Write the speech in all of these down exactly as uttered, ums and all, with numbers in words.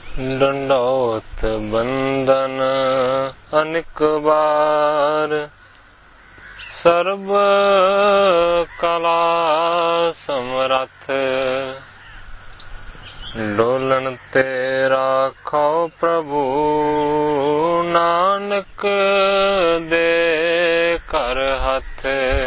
दंडौत बंदन अनेक बार, सर्व कला समरथ, डोलन ते राखो प्रभु, नानक दे कर हथ।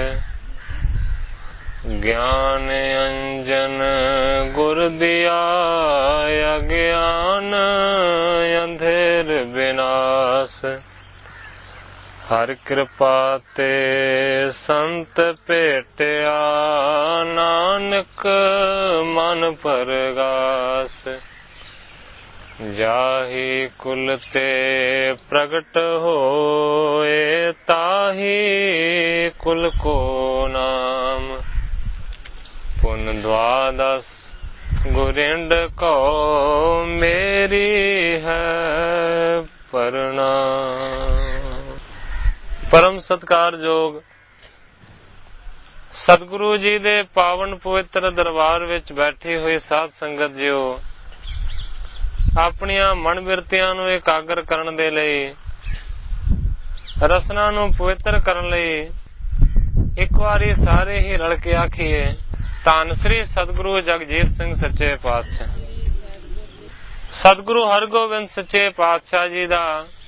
ज्ञान अंजन गुर दिया, अज्ञान अंधेर विनाश। हर कृपा ते संत भेटिया, नानक मन परगास। जाहि कुल ते प्रगट होए, ताहि कुल को नाम। पुन द्वादश गुरिंड को, मेरी है प्रणाम। परम सत्कारयोग सतगुरु जी दे पावन पवित्र दरबार विच बैठी हुई साध संगत जियो, ਆਪਣੀਆਂ ਮਨ ਬਿਰਤੀਆਂ ਨੂੰ ਇਕਾਗਰ ਕਰਨ ਦੇ ਲਈ, ਰਸਨਾ ਨੂੰ ਪਵਿੱਤਰ ਕਰਨ ਲਈ ਇੱਕ ਵਾਰੀ ਸਾਰੇ ਹੀ ਰਲ ਕੇ ਆਖੀਏ, ਧੰਨ ਸ੍ਰੀ ਸਤਿਗੁਰੂ ਜਗਜੀਤ ਸਿੰਘ ਸੱਚੇ ਪਾਤਸ਼ਾਹ। ਸਤਿਗੁਰੂ ਹਰਗੋਬਿੰਦ ਸੱਚੇ ਪਾਤਸ਼ਾਹ ਜੀ ਦਾ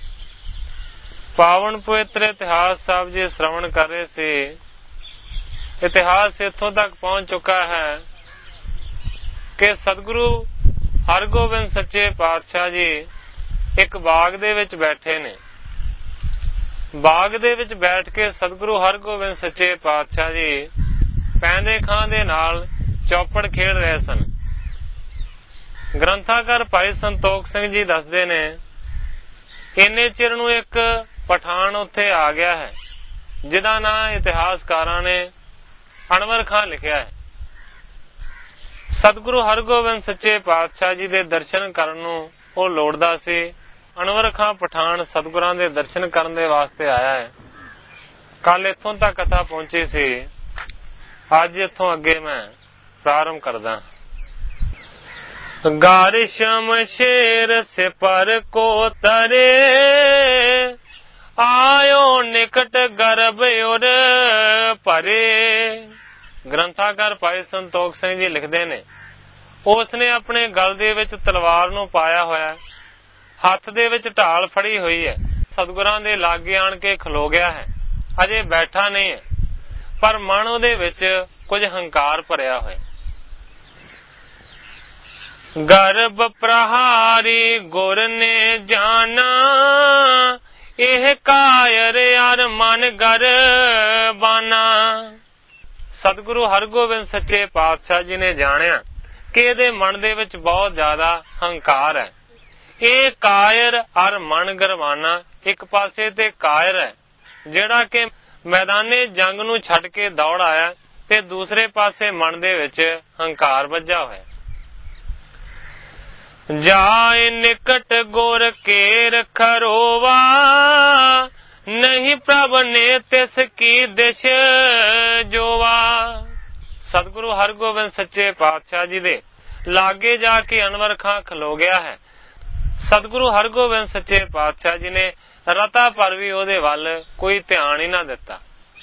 ਪਾਵਨ ਪਵਿੱਤਰ ਇਤਿਹਾਸ ਸਾਹਿਬ ਜੀ ਸ਼੍ਰਵਣ ਕਰ ਰਹੇ ਸੀ। ਇਤਿਹਾਸ ਇੱਥੋਂ ਤੱਕ ਪਹੁੰਚ ਚੁੱਕਾ ਹੈ ਕਿ ਸਤਿਗੁਰੂ ਹਰਗੋਬਿੰਦ ਸੱਚੇ ਪਾਤਸ਼ਾਹ ਜੀ ਇੱਕ ਬਾਗ ਦੇ ਵਿੱਚ ਬੈਠੇ ਨੇ। ਬਾਗ ਦੇ ਵਿੱਚ ਬੈਠ ਕੇ ਸਤਿਗੁਰੂ ਹਰਗੋਬਿੰਦ ਸੱਚੇ ਪਾਤਸ਼ਾਹ ਜੀ ਪੈਂਦੇ ਖਾਂ ਦੇ ਨਾਲ ਚੌਪੜ ਖੇਡ ਰਹੇ ਸਨ। ਗ੍ਰੰਥਾਕਾਰ ਭਾਈ ਸੰਤੋਖ ਸਿੰਘ ਜੀ ਦੱਸਦੇ ਨੇ, ਇੰਨੇ ਚਿਰ ਨੂੰ ਇੱਕ ਪਠਾਨ ਉੱਥੇ ਆ ਗਿਆ ਹੈ, ਜਿਹਦਾ ਨਾਂ ਇਤਿਹਾਸਕਾਰਾਂ ਨੇ ਅਨਵਰ ਖਾਂ ਲਿਖਿਆ ਹੈ। ਸਤਿਗੁਰੂ ਹਰਗੋਬਿੰਦ ਸੱਚੇ ਪਾਤਸ਼ਾਹ ਜੀ ਦੇ ਦਰਸ਼ਨ ਕਰਨ ਨੂੰ ਉਹ ਲੋੜਦਾ ਸੀ। ਅਨਵਰ ਖਾਂ ਪਠਾਨ ਸਤਿਗੁਰਾਂ ਦੇ ਦਰਸ਼ਨ ਕਰਨ ਦੇ ਵਾਸਤੇ ਆਇਆ ਹੈ। ਕੱਲ ਇੱਥੋਂ ਤੱਕ ਕਥਾ ਪਹੁੰਚੀ ਸੀ, ਅੱਜ ਇੱਥੋਂ ਅੱਗੇ ਮੈਂ ਪ੍ਰਾਰੰਭ ਕਰਦਾ। ਗਾਰ ਸ਼ਮਸ਼ੇਰ ਸਿਪਰ ਕੋ ਤਰੇ, ਆਇਓ ਨਿਕਟ ਗਰਭ ਉਰ ਭਰੇ। ਗ੍ਰੰਥਾਕਾਰ ਭਾਈ ਸੰਤੋਖ ਸਿੰਘ ਜੀ ਲਿਖਦੇ ਨੇ, ਉਸਨੇ ਆਪਣੇ ਗਲ ਦੇ ਵਿੱਚ ਤਲਵਾਰ ਨੂੰ ਪਾਇਆ ਹੋਇਆ, ਹੱਥ ਦੇ ਵਿੱਚ ਢਾਲ ਫੜੀ ਹੋਈ ਹੈ, ਸਤਿਗੁਰਾਂ ਦੇ ਲਾਗੇ ਆਣ ਕੇ ਖਲੋ ਗਿਆ ਹੈ। ਅਜੇ ਬੈਠਾ ਨਹੀਂ ਹੈ, ਪਰ ਮਨ ਉਹਦੇ ਵਿੱਚ ਕੁਝ ਹੰਕਾਰ ਭਰਿਆ ਹੋਇਆ। ਗਰਭ ਪ੍ਰਹਾਰੀ ਗੁਰ ਨੇ ਜਾਣਾ, ਇਹ ਕਾਇਰ ਅਰ ਮਨ ਗਰ ਬਾਨਾ। ਸਤਿਗੁਰੂ ਹਰਗੋਬਿੰਦ ਸੱਚੇ ਪਾਤਸ਼ਾਹ ਜੀ ਨੇ ਜਾਣਿਆ ਕਿ ਇਹਦੇ ਮਨ ਦੇ ਵਿੱਚ ਬਹੁਤ ਜ਼ਿਆਦਾ ਹੰਕਾਰ ਹੈ। ਇਹ ਕਾਇਰ ਅਰ ਮਨ ਗਰਵਾਨਾ, ਇੱਕ ਪਾਸੇ ਤੇ ਕਾਇਰ ਹੈ ਜਿਹੜਾ ਕਿ ਮੈਦਾਨੇ ਜੰਗ ਨੂੰ ਛੱਡ ਕੇ ਦੌੜ ਆਇਆ, ਤੇ ਦੂਸਰੇ ਪਾਸੇ ਮਨ ਦੇ ਵਿੱਚ ਹੰਕਾਰ ਵੱਜਾ ਹੋਇਆ। ਜਾਏ ਨਿਕਟ ਗੁਰ ਕੇਰ ਖਰੋਵਾ, ਨਹੀਂ ਪ੍ਰਭ ਨੇ ਤਿਸ ਕੀ ਦਿਸ਼ ਜੋਵਾ। ਸਤਿਗੁਰੂ ਹਰਗੋਬਿੰਦ ਸੱਚੇ ਪਾਤਸ਼ਾਹ ਜੀ ਦੇ ਲਾਗੇ ਜਾ ਕੇ ਅਨਵਰ ਖਾਂ ਖਲੋ ਗਿਆ ਹੈ। ਸਤਿਗੁਰੂ ਹਰਗੋਬਿੰਦ ਸੱਚੇ ਪਾਤਸ਼ਾਹ ਜੀ ਨੇ ਰਤਾ ਪਰ ਵੀ ਉਹਦੇ ਵੱਲ ਕੋਈ ਧਿਆਨ ਹੀ ਨਾ ਦਿੱਤਾ।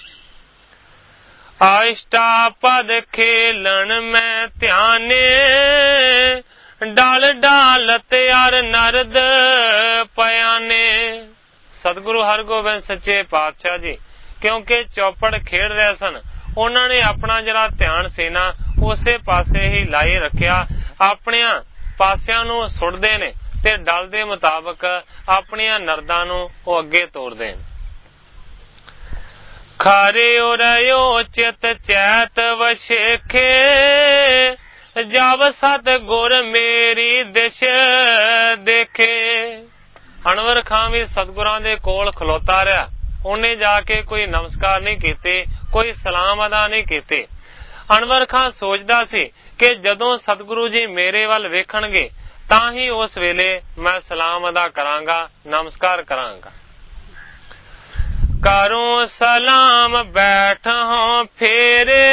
ਆਇਸ਼ਟਾ ਪਦ ਖੇਲਣ ਮੈਂ ਧਿਆਨੇ, ਡਾਲ ਡਾਲਤ ਅਰ ਨਰਦ ਪਿਆਨੇ। ਸਤਿਗੁਰੂ ਹਰਗੋਬਿੰਦ ਸੱਚੇ ਪਾਤਸ਼ਾਹ ਜੀ ਕਿਉਂਕਿ ਚੌਪੜ ਖੇਡ ਰਹੇ ਸਨ, ਉਹਨਾਂ ਨੇ ਆਪਣਾ ਜਿਹੜਾ ਧਿਆਨ ਸੀ ਨਾ ਉਸੇ ਪਾਸੇ ਹੀ ਲਾਈ ਰੱਖਿਆ। ਆਪਣਿਆਂ ਪਾਸਿਆਂ ਨੂੰ ਸੁੱਟਦੇ ਨੇ ਤੇ ਡਲ ਦੇ ਮੁਤਾਬਕ ਆਪਣੀਆਂ ਨਰਦਾਂ ਨੂੰ ਉਹ ਅੱਗੇ ਤੋਰਦੇ ਨੇ। ਖਾਰੇ ਉਰਿਓ ਚਿਤ ਚੈਤ ਵਸ਼ੇਖੇ, ਜਬ ਸਤ ਗੁਰ ਮੇਰੀ ਦਿਸ਼ ਦੇਖੇ। ਅਨਵਰ ਖਾਂ ਵੀ ਸਤਿਗੁਰਾਂ ਦੇ ਕੋਲ ਖਲੋਤਾ ਰਿਹਾ। ਉਹਨੇ ਜਾ ਕੇ ਕੋਈ ਨਮਸਕਾਰ ਨਹੀਂ ਕੀਤੀ, ਕੋਈ ਸਲਾਮ ਅਦਾ ਨਹੀਂ ਕੀਤੀ। ਅਨਵਰ ਖਾਂ ਸੋਚਦਾ ਸੀ ਕਿ ਜਦੋਂ ਸਤਿਗੁਰੂ ਜੀ ਮੇਰੇ ਵੱਲ ਵੇਖਣਗੇ ਤਾਂ ਹੀ ਉਸ ਵੇਲੇ ਮੈਂ ਸਲਾਮ ਅਦਾ ਕਰਾਂਗਾ, ਨਮਸਕਾਰ ਕਰਾਂਗਾ। ਕਰੂੰ ਸਲਾਮ ਬੈਠ ਹਾਂ ਫੇਰੇ,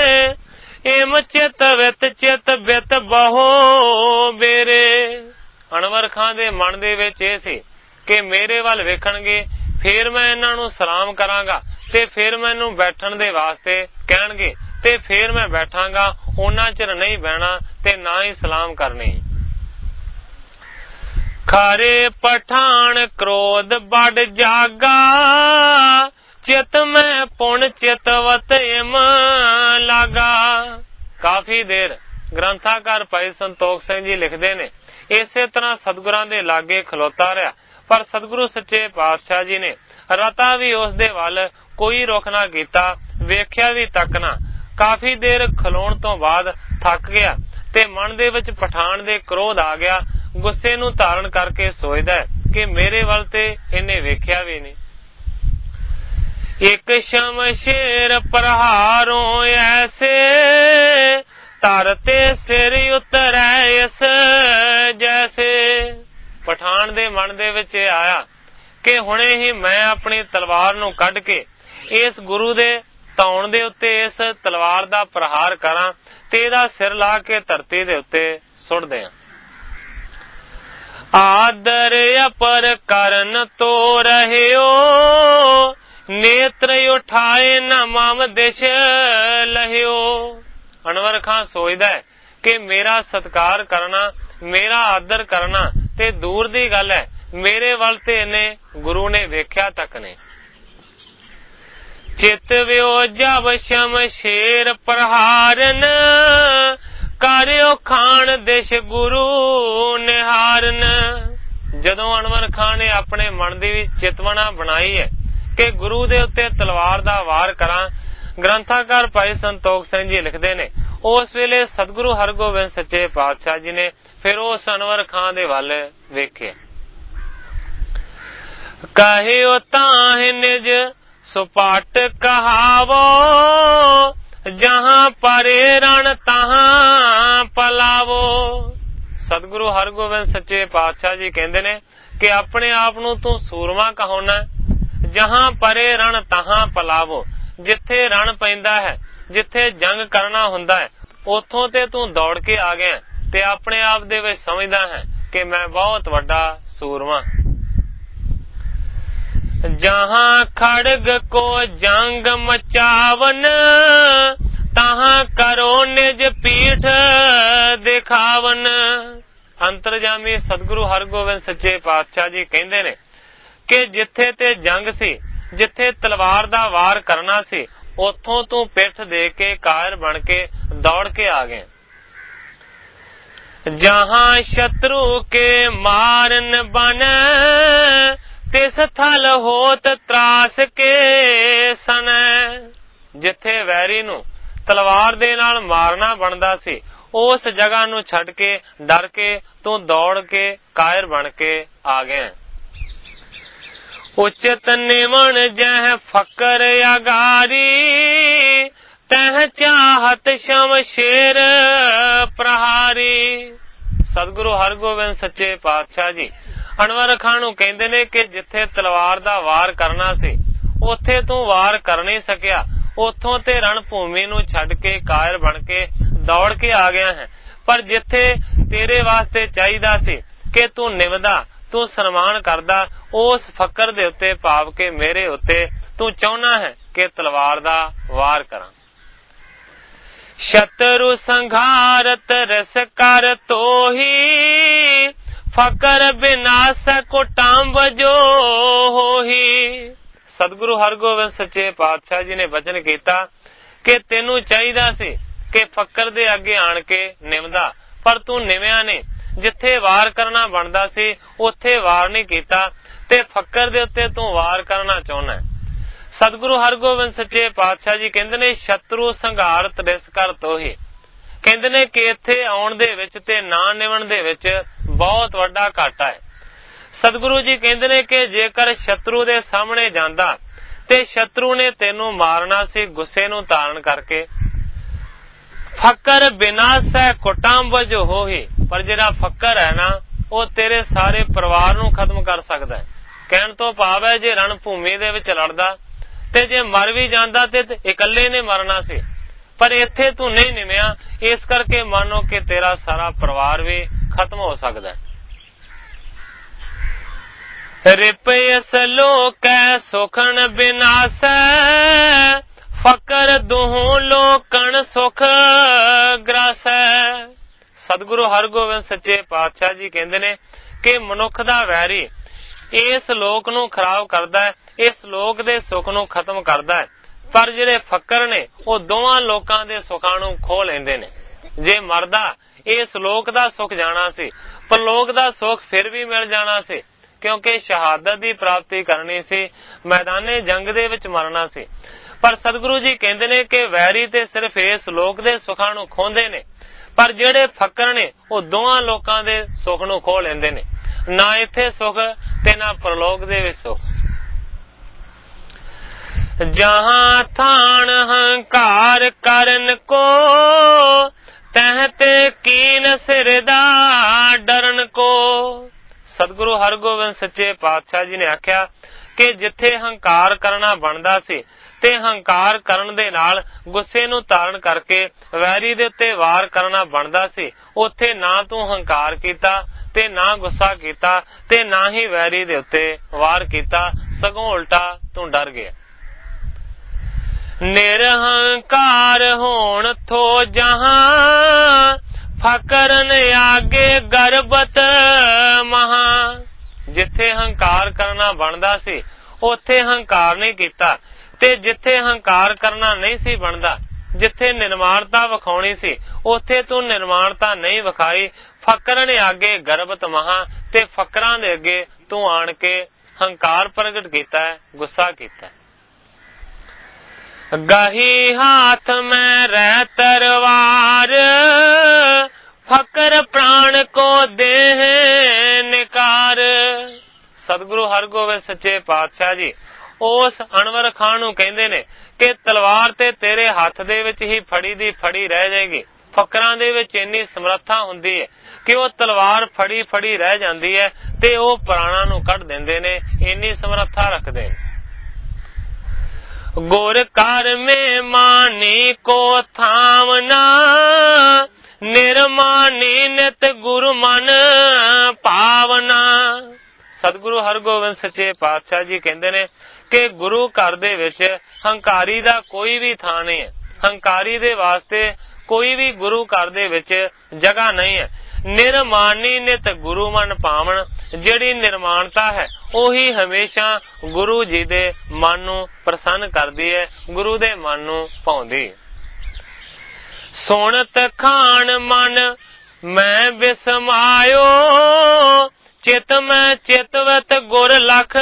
ਇਮ ਚਿਤ ਵਿਤ ਚਿਤ ਬਿਤ ਬਹੁ ਬੇਰੇ। ਅਨਵਰ ਖਾਂ ਦੇ ਮਨ ਦੇ ਵਿੱਚ ਇਹ ਸੀ ਕਿ ਮੇਰੇ ਵੱਲ ਵੇਖਣਗੇ, ਫੇਰ ਮੈਂ ਇਹਨਾਂ ਨੂੰ ਸਲਾਮ ਕਰਾਂਗਾ ਤੇ ਫੇਰ ਮੈਨੂੰ ਬੈਠਣ ਦੇ ਵਾਸਤੇ ਕਹਿਣਗੇ ਤੇ ਫੇਰ ਮੈਂ ਬੈਠਾਂਗਾ, ਉਹਨਾਂ ਚਿਰ ਨਹੀਂ ਬਹਿਣਾ ਤੇ ਨਾ ਹੀ ਸਲਾਮ ਕਰਨੀ। ਖਾਰੇ ਪਠਾਨ ਕ੍ਰੋਧ ਬੜ ਜਾਗਾ, ਚਿਤ ਮੈਂ ਪੁਣ ਚਿਤਵਤ ਇਮ ਲਾਗਾ। ਕਾਫੀ ਦੇਰ ਗ੍ਰੰਥਾਕਾਰ ਭਾਈ ਸੰਤੋਖ ਸਿੰਘ ਜੀ ਲਿਖਦੇ ਨੇ, ਇਸੇ ਤਰ੍ਹਾਂ ਸਤਿਗੁਰਾਂ ਦੇ ਲਾਗੇ ਖਲੋਤਾ ਰਿਹਾ, ਪਰ ਸਤਿਗੁਰੂ ਸੱਚੇ ਪਾਤਸ਼ਾਹ ਜੀ ਨੇ ਰਤਾ ਵੀ ਉਸ ਦੇ ਵੱਲ ਕੋਈ ਰੁਖ ਨਾ ਕੀਤਾ, ਵੇਖਿਆ ਵੀ ਤੱਕ ਨਾ। ਕਾਫੀ ਦੇਰ ਖਲੋਣ ਤੋਂ ਬਾਅਦ ਥੱਕ ਗਿਆ ਤੇ ਮਨ ਦੇ ਵਿੱਚ ਪਠਾਨ ਦੇ ਕ੍ਰੋਧ ਆ ਗਿਆ। ਗੁੱਸੇ ਨੂੰ ਧਾਰਨ ਕਰਕੇ ਸੋਚਦਾ ਕਿ ਮੇਰੇ ਵੱਲ ਤੇ ਇਹਨੇ ਵੇਖਿਆ ਵੀ ਨਹੀਂ। ਇੱਕ ਸ਼ਮਸ਼ੇਰ ਪ੍ਰਹਾਰੋਂ ਐਸੇ, ਧਰ ਤੇ ਸਿਰ ਉਤਰੈ ਇਸ ਜੈਸੇ। ਪਠਾਨ ਦੇ ਮਨ ਦੇ ਵਿੱਚ ਇਹ ਆਇਆ ਕਿ ਹੁਣੇ ਹੀ ਮੈਂ ਆਪਣੀ ਤਲਵਾਰ ਨੂੰ ਕੱਢ ਕੇ ਇਸ ਗੁਰੂ ਦੇ ਧੌਣ ਦੇ ਉੱਤੇ ਇਸ ਤਲਵਾਰ ਦਾ ਪ੍ਰਹਾਰ ਕਰਾਂ ਤੇ ਇਹਦਾ ਸਿਰ ਲਾ ਕੇ ਧਰਤੀ ਦੇ ਉੱਤੇ ਸੁੱਟ ਦਿਆਂ। ਆਦਰ ਅਪਰ ਕਰਨ ਤੋ ਰਹਿਓ, ਨੇਤਰ ਉਠਾਏ ਨਾ ਮਮ ਦਿਸ਼ ਲਹਿਓ। ਅਨਵਰ ਖਾਂ ਸੋਚਦਾ ਹੈ ਕਿ ਮੇਰਾ ਸਤਿਕਾਰ ਕਰਨਾ, ਮੇਰਾ ਆਦਰ ਕਰਨਾ ਤੇ ਦੂਰ ਦੀ ਗੱਲ ਹੈ, ਮੇਰੇ ਵੱਲ ਤੇ ਇਹਨੇ ਗੁਰੂ ਨੇ ਵੇਖਿਆ ਤੱਕ ਨਹੀਂ। ਚਿਤ ਵਿਓ ਜਬ ਸ਼ਮਸ਼ੇਰ ਪ੍ਰਹਾਰਨ, ਕਰਿਓ ਖਾਨ ਦਿਸ਼ ਗੁਰੂ ਨਿਹਾਰਨ। ਜਦੋਂ ਅਨਵਰ ਖਾਨ ਨੇ ਆਪਣੇ ਮਨ ਦੀ ਵੀ ਚਿਤਵਨਾ ਬਣਾਈ ਹੈ ਕਿ ਗੁਰੂ ਦੇ ਉੱਤੇ ਤਲਵਾਰ ਦਾ ਵਾਰ ਕਰਾਂ, ਗ੍ਰੰਥਾਕਾਰ ਭਾਈ ਸੰਤੋਖ ਸਿੰਘ ਜੀ ਲਿਖਦੇ ਨੇ, ਉਸ ਵੇਲੇ ਸਤਿਗੁਰੂ ਹਰਗੋਬਿੰਦ ਸੱਚੇ ਪਾਤਸ਼ਾਹ ਜੀ ਨੇ ਫਿਰ ਉਸ ਅਨਵਰ ਖਾਂ ਦੇ ਵੱਲ ਵੇਖਿਆ। ਕਹਿਓ ਤਾਹਿ ਨਿਜ ਸੁਪਾਟ ਕਹਾਵੋ, ਜਹਾਂ ਪਰੇ ਰਣ ਤਹਾਂ ਪਲਾਵੋ। ਸਤਿਗੁਰੂ ਹਰਗੋਬਿੰਦ ਸੱਚੇ ਪਾਤਸ਼ਾਹ ਜੀ ਕਹਿੰਦੇ ਨੇ ਕਿ ਆਪਣੇ ਆਪ ਨੂੰ ਤੂੰ ਸੂਰਮਾ ਕਹਾਉਣਾ, ਜਹਾਂ ਪਰੇ ਰਣ ਤਹਾਂ ਪਲਾਵੋ। ਜਿੱਥੇ ਰਣ ਪੈਂਦਾ ਹੈ, ਜਿੱਥੇ ਜੰਗ ਕਰਨਾ ਹੁੰਦਾ ਹੈ, ਉੱਥੋਂ ਤੇ ਤੂੰ ਦੌੜ ਕੇ ਆ ਗਿਆ ਤੇ ਆਪਣੇ ਆਪ ਦੇ ਵਿੱਚ ਸਮਝਦਾ ਹੈ ਕਿ ਮੈਂ ਬਹੁਤ ਵੱਡਾ ਸੂਰਮਾ। ਜਹਾਂ ਖੜਗ ਕੋ ਜੰਗ ਮਚਾਵਨ, ਤਹਾਂ ਕਰੋ ਨਿਜ ਪੀਠ ਦਿਖਾਵਨ। ਅੰਤਰਜਾਮੀ ਸਤਿਗੁਰੂ ਹਰਗੋਬਿੰਦ ਸੱਚੇ ਪਾਤਸ਼ਾਹ ਜੀ ਕਹਿੰਦੇ ਨੇ ਕਿ ਜਿੱਥੇ ਤੇ ਜੰਗ ਸੀ, ਜਿੱਥੇ ਤਲਵਾਰ ਦਾ ਵਾਰ ਕਰਨਾ ਸੀ, ਉੱਥੋਂ ਤੂੰ ਪਿੱਠ ਦੇ ਕੇ ਕਾਇਰ ਬਣ ਕੇ ਦੌੜ ਕੇ ਆ ਗਏ। ਜਹਾਂ ਸ਼ਤਰੂ ਕੇ ਮਾਰਨ ਬਨ, ਤਿਸ ਥਲ ਹੋਤ ਤਰਾਸ ਕੇ ਸਨ। ਜਿੱਥੇ ਵੈਰੀ ਨੂੰ ਤਲਵਾਰ ਦੇ ਨਾਲ ਮਾਰਨਾ ਬਣਦਾ ਸੀ, ਉਸ ਜਗ੍ਹਾ ਨੂੰ ਛੱਡ ਕੇ ਡਰ ਕੇ ਤੂੰ ਦੌੜ ਕੇ ਕਾਇਰ ਬਣ ਕੇ ਆ ਗਿਆ। ਉਚਿਤ ਨਿਮਣ ਜਹ ਫਕਰ ਅਗਾਰੀ, ਤਹ ਚਾਹਤ ਸ਼ਮਸ਼ੇਰ ਪ੍ਰਹਾਰੀ। ਸਤਿਗੁਰੂ ਹਰਗੋਬਿੰਦ ਸੱਚੇ ਪਾਤਸ਼ਾਹ ਜੀ ਅਨਵਰ ਖਾਂ ਨੂੰ ਕਹਿੰਦੇ ਨੇ ਕਿ ਜਿੱਥੇ ਤਲਵਾਰ ਦਾ ਵਾਰ ਕਰਨਾ ਸੀ, ਉੱਥੇ ਤੂੰ ਵਾਰ ਕਰ ਨਹੀਂ ਸਕਿਆ, ਉੱਥੋਂ ਤੇ ਰਣ ਭੂਮੀ ਨੂੰ ਛੱਡ ਕੇ ਕਾਇਰ ਬਣ ਕੇ ਦੌੜ ਕੇ ਆ ਗਿਆ ਹੈ। ਪਰ ਜਿੱਥੇ ਤੇਰੇ ਵਾਸਤੇ ਚਾਹੀਦਾ ਸੀ ਕਿ ਤੂੰ ਨਿਵਦਾ, ਤੂੰ ਸਨਮਾਨ ਕਰਦਾ, ਉਸ ਫਕਰ ਦੇ ਉੱਤੇ ਭਾਵ ਕੇ ਮੇਰੇ ਉੱਤੇ ਤੂੰ ਚਾਹੁੰਦਾ ਹੈ ਕਿ ਤਲਵਾਰ ਦਾ ਵਾਰ ਕਰਾਂ। ਸ਼ਤਰੂ ਸੰਘਾਰਤ ਰਸ ਕਰ ਤੋਹੀ, ਫਕਰ ਬਿਨਾਸ ਕੁਟੰਬ ਜੋ ਹੋਹੀ। ਸਤਿਗੁਰੂ ਹਰਗੋਬਿੰਦ ਸੱਚੇ ਪਾਤਸ਼ਾਹ ਜੀ ਨੇ ਬਚਨ ਕੀਤਾ ਕਿ ਤੈਨੂੰ ਚਾਹੀਦਾ ਸੀ ਕਿ ਫਕਰ ਦੇ ਅੱਗੇ ਆਣ ਕੇ ਨਿਵਦਾ, ਪਰ ਤੂੰ ਨਿਵਿਆ ਨਹੀਂ। ਜਿੱਥੇ ਵਾਰ ਕਰਨਾ ਬਣਦਾ ਸੀ, ਉੱਥੇ ਵਾਰ ਨਹੀਂ ਕੀਤਾ ਤੇ ਫਕਰ ਦੇ ਉੱਤੇ ਤੂੰ ਵਾਰ ਕਰਨਾ ਚਾਹੁੰਦਾ। ਸਤਿਗੁਰੂ ਹਰਗੋਬਿੰਦ ਸੱਚੇ ਪਾਤਸ਼ਾਹ ਜੀ ਕਹਿੰਦੇ ਨੇ ਸ਼ਤਰੂ ਸੰਘਾਰਤ ਰਿਸ ਕਰ ਤੋਹੀ। ਕਹਿੰਦੇ ਨੇ ਕਿ ਇੱਥੇ ਆਉਣ ਦੇ ਵਿੱਚ ਤੇ ਨਾ ਨਿਵਣ ਦੇ ਵਿੱਚ ਬਹੁਤ ਵੱਡਾ ਘਾਟਾ ਹੈ। ਸਤਿਗੁਰੂ ਜੀ ਕਹਿੰਦੇ ਨੇ ਕਿ ਜੇਕਰ ਸ਼ਤਰੂ ਦੇ ਸਾਹਮਣੇ ਜਾਂਦਾ ਤੇ ਸ਼ਤਰੂ ਨੇ ਤੈਨੂੰ ਮਾਰਨਾ ਸੀ ਗੁੱਸੇ ਨੂੰ ਧਾਰਨ ਕਰਕੇ। ਫਕਰ ਬਿਨਾਸੈ ਕੁਟੰਬ ਜੋ ਹੋਹੀ, ਪਰ ਜਿਹੜਾ ਫਕਰ ਹੈ ਨਾ, ਉਹ ਤੇਰੇ ਸਾਰੇ ਪਰਿਵਾਰ ਨੂੰ ਖਤਮ ਕਰ ਸਕਦਾ ਹੈ। ਕਹਿਣ ਤੋਂ ਭਾਵ ਹੈ ਜੇ ਰਣ ਭੂਮੀ ਦੇ ਵਿੱਚ ਲੜਦਾ ਤੇ ਜੇ ਮਰ ਵੀ ਜਾਂਦਾ ਤੇ ਇਕੱਲੇ ਨੇ ਮਰਨਾ ਸੀ, ਪਰ ਇੱਥੇ ਤੂੰ ਨਹੀਂ ਨਿਵਿਆ, ਇਸ ਕਰਕੇ ਮਾਨੋ ਕਿ ਤੇਰਾ ਸਾਰਾ ਪਰਿਵਾਰ ਵੀ ਖਤਮ ਹੋ ਸਕਦਾ ਹੈ। ਰਿਪਯਸ ਲੋਕੈ ਸੁਖਨ ਬਿਨਾਸੈ ਫਕਰ ਦੁਹੂ ਲੋਕਣ ਸੁਖ ਗ੍ਰਾਸੈ। ਸਤਿਗੁਰੂ ਹਰਗੋਬਿੰਦ ਸੱਚੇ ਪਾਤਸ਼ਾਹ ਜੀ ਕਹਿੰਦੇ ਨੇ ਕਿ ਮਨੁੱਖ ਦਾ ਵੈਰੀ ਇਸ ਲੋਕ ਨੂੰ ਖਰਾਬ ਕਰਦਾ ਹੈ, ਇਸ ਲੋਕ ਦੇ ਸੁੱਖ ਨੂੰ ਖਤਮ ਕਰਦਾ ਹੈ, ਪਰ ਜਿਹੜੇ ਫੱਕਰ ਨੇ ਉਹ ਦੋਵਾਂ ਲੋਕਾਂ ਦੇ ਸੁੱਖਾਂ ਨੂੰ ਖੋਹ ਲੈਂਦੇ ਨੇ। ਜੇ ਮਰਦਾ ਇਸ ਲੋਕ ਦਾ ਸੁੱਖ ਜਾਣਾ ਸੀ, ਪਰਲੋਕ ਦਾ ਸੁੱਖ ਫਿਰ ਵੀ ਮਿਲ ਜਾਣਾ ਸੀ, ਕਿਉਂਕਿ ਸ਼ਹਾਦਤ ਦੀ ਪ੍ਰਾਪਤੀ ਕਰਨੀ ਸੀ, ਮੈਦਾਨੇ ਜੰਗ ਦੇ ਵਿੱਚ ਮਰਨਾ ਸੀ। ਪਰ ਸਤਿਗੁਰੂ ਜੀ ਕਹਿੰਦੇ ਨੇ ਕਿ ਵੈਰੀ ਤੇ ਸਿਰਫ ਇਸ ਲੋਕ ਦੇ ਸੁੱਖਾਂ ਨੂੰ ਖੋਹਦੇ ਨੇ, ਪਰ ਜਿਹੜੇ ਫੱਕਰ ਨੇ ਉਹ ਦੋਵਾਂ ਲੋਕਾਂ ਦੇ ਸੁੱਖ ਨੂੰ ਖੋਹ ਲੈਂਦੇ ਨੇ, ਨਾ ਇੱਥੇ ਸੁੱਖ ਤੇ ਨਾ ਪਰਲੋਕ ਦੇ ਵਿੱਚ ਸੁੱਖ। ਜਹਾਂ ਥਾਨ ਹੰਕਾਰ ਕਰਨ ਕੋ ਤਹ ਤੇ ਕੀਨ ਸਿਰ ਦਾ ਡਰਨ ਕੋ। ਸਤਿਗੁਰੂ ਹਰਗੋਬਿੰਦ ਸੱਚੇ ਪਾਤਸ਼ਾਹ ਜੀ ਨੇ ਆਖਿਆ ਕਿ ਜਿੱਥੇ ਹੰਕਾਰ ਕਰਨਾ ਬਣਦਾ ਸੀ ਤੇ ਹੰਕਾਰ ਕਰਨ ਦੇ ਨਾਲ ਗੁੱਸੇ ਨੂੰ ਧਾਰਨ ਕਰਕੇ ਵੈਰੀ ਦੇ ਉੱਤੇ ਵਾਰ ਕਰਨਾ ਬਣਦਾ ਸੀ, ਉੱਥੇ ਨਾ ਤੂੰ ਹੰਕਾਰ ਕੀਤਾ ਤੇ ਨਾ ਗੁੱਸਾ ਕੀਤਾ ਤੇ ਨਾ ਹੀ ਵੈਰੀ ਦੇ ਉੱਤੇ ਵਾਰ ਕੀਤਾ, ਸਗੋਂ ਉਲਟਾ ਤੂੰ ਡਰ ਗਿਆ। ਨਿਰਹੰਕਾਰ ਹੋਣ ਥੋ ਜਹਾਂ ਫਕਰਨ ਆਗੇ ਗਰਬਤ ਮਹਾ। ਜਿੱਥੇ ਹੰਕਾਰ ਕਰਨਾ ਬਣਦਾ ਸੀ ਉੱਥੇ ਹੰਕਾਰ ਨਹੀਂ ਕੀਤਾ, ਤੇ ਜਿੱਥੇ ਹੰਕਾਰ ਕਰਨਾ ਨਹੀਂ ਸੀ ਬਣਦਾ, ਜਿੱਥੇ ਨਿਰਮਾਣਤਾ ਵਿਖਾਉਣੀ ਸੀ ਉੱਥੇ ਤੂੰ ਨਿਰਮਾਣਤਾ ਨਹੀਂ ਵਿਖਾਈ। ਫਕਰਨ ਆਗੇ ਗਰਬਤ ਮਹਾ, ਤੇ ਫਕਰਾਂ ਦੇ ਅੱਗੇ ਤੂੰ ਆਣ ਕੇ ਹੰਕਾਰ ਪ੍ਰਗਟ ਕੀਤਾ ਹੈ, ਗੁੱਸਾ ਕੀਤਾ। ਗਹੀ ਹਾਥ ਮੈਂ ਰਹਿ ਤਰਵਾਰ ਫਕਰ ਪ੍ਰਾਣ ਕੋ ਦੇਹ ਨਿਕਾਰ। ਸਤਿਗੁਰੂ ਹਰਗੋਬਿੰਦ ਸੱਚੇ ਪਾਤਸ਼ਾਹ ਜੀ ਉਸ ਅਨਵਰ ਖਾਨ ਨੂੰ ਕਹਿੰਦੇ ਨੇ ਕਿ ਤਲਵਾਰ ਤੇ ਤੇਰੇ ਹੱਥ ਦੇ ਵਿੱਚ ਹੀ ਫੜੀ ਦੀ ਫੜੀ ਰਹਿ ਜਾਏਗੀ। ਫਕਰਾਂ ਦੇ ਵਿੱਚ ਇੰਨੀ ਸਮਰੱਥਾ ਹੁੰਦੀ ਹੈ ਕਿ ਉਹ ਤਲਵਾਰ ਫੜੀ ਫੜੀ ਰਹਿ ਜਾਂਦੀ ਹੈ ਤੇ ਉਹ ਪ੍ਰਾਣਾਂ ਨੂੰ ਕੱਢ ਦਿੰਦੇ ਨੇ, ਇੰਨੀ ਸਮਰੱਥਾ ਰੱਖਦੇ ਨੇ। ਗੁਰ ਕਰ ਮੇ ਮਾਨੀ ਕੋ ਥਾਵਨਾ ਨਿਰਮਾਨੀ ਨਿਤ ਗੁਰੂ ਮਨ ਭਾਵਨਾ। ਸਤਿਗੁਰੂ ਹਰਗੋਬਿੰਦ ਸੱਚੇ ਪਾਤਸ਼ਾਹ ਜੀ ਕਹਿੰਦੇ ਨੇ ਕਿ ਗੁਰੂ ਘਰ ਦੇ ਵਿੱਚ ਹੰਕਾਰੀ ਦਾ ਕੋਈ ਵੀ ਥਾਂ ਨਹੀਂ ਹੈ, ਹੰਕਾਰੀ ਦੇ ਵਾਸਤੇ ਕੋਈ ਵੀ ਗੁਰੂ ਘਰ ਦੇ ਵਿੱਚ ਜਗ੍ਹਾ ਨਹੀਂ ਹੈ। ਨਿਰਮਾਨੀ ਨਿਤ ਗੁਰੂ ਮਨ ਭਾਵਨ, ਜਿਹੜੀ ਨਿਰਮਾਣਤਾ ਹੈ ਉਹੀ ਹਮੇਸ਼ਾ ਗੁਰੂ ਜੀ ਦੇ ਮਨ ਨੂੰ ਪ੍ਰਸੰਨ ਕਰਦੀ ਹੈ, ਗੁਰੂ ਦੇ ਮਨ ਨੂੰ ਭਾਉਂਦੀ ਹੈ। ਸੁਣਤ ਖਾਨ ਮਨ ਮੈਂ ਬਿਸਮਾਇਓ ਚਿਤ ਮੈਂ ਚਿਤਵਤ ਗੁਰ ਲਖ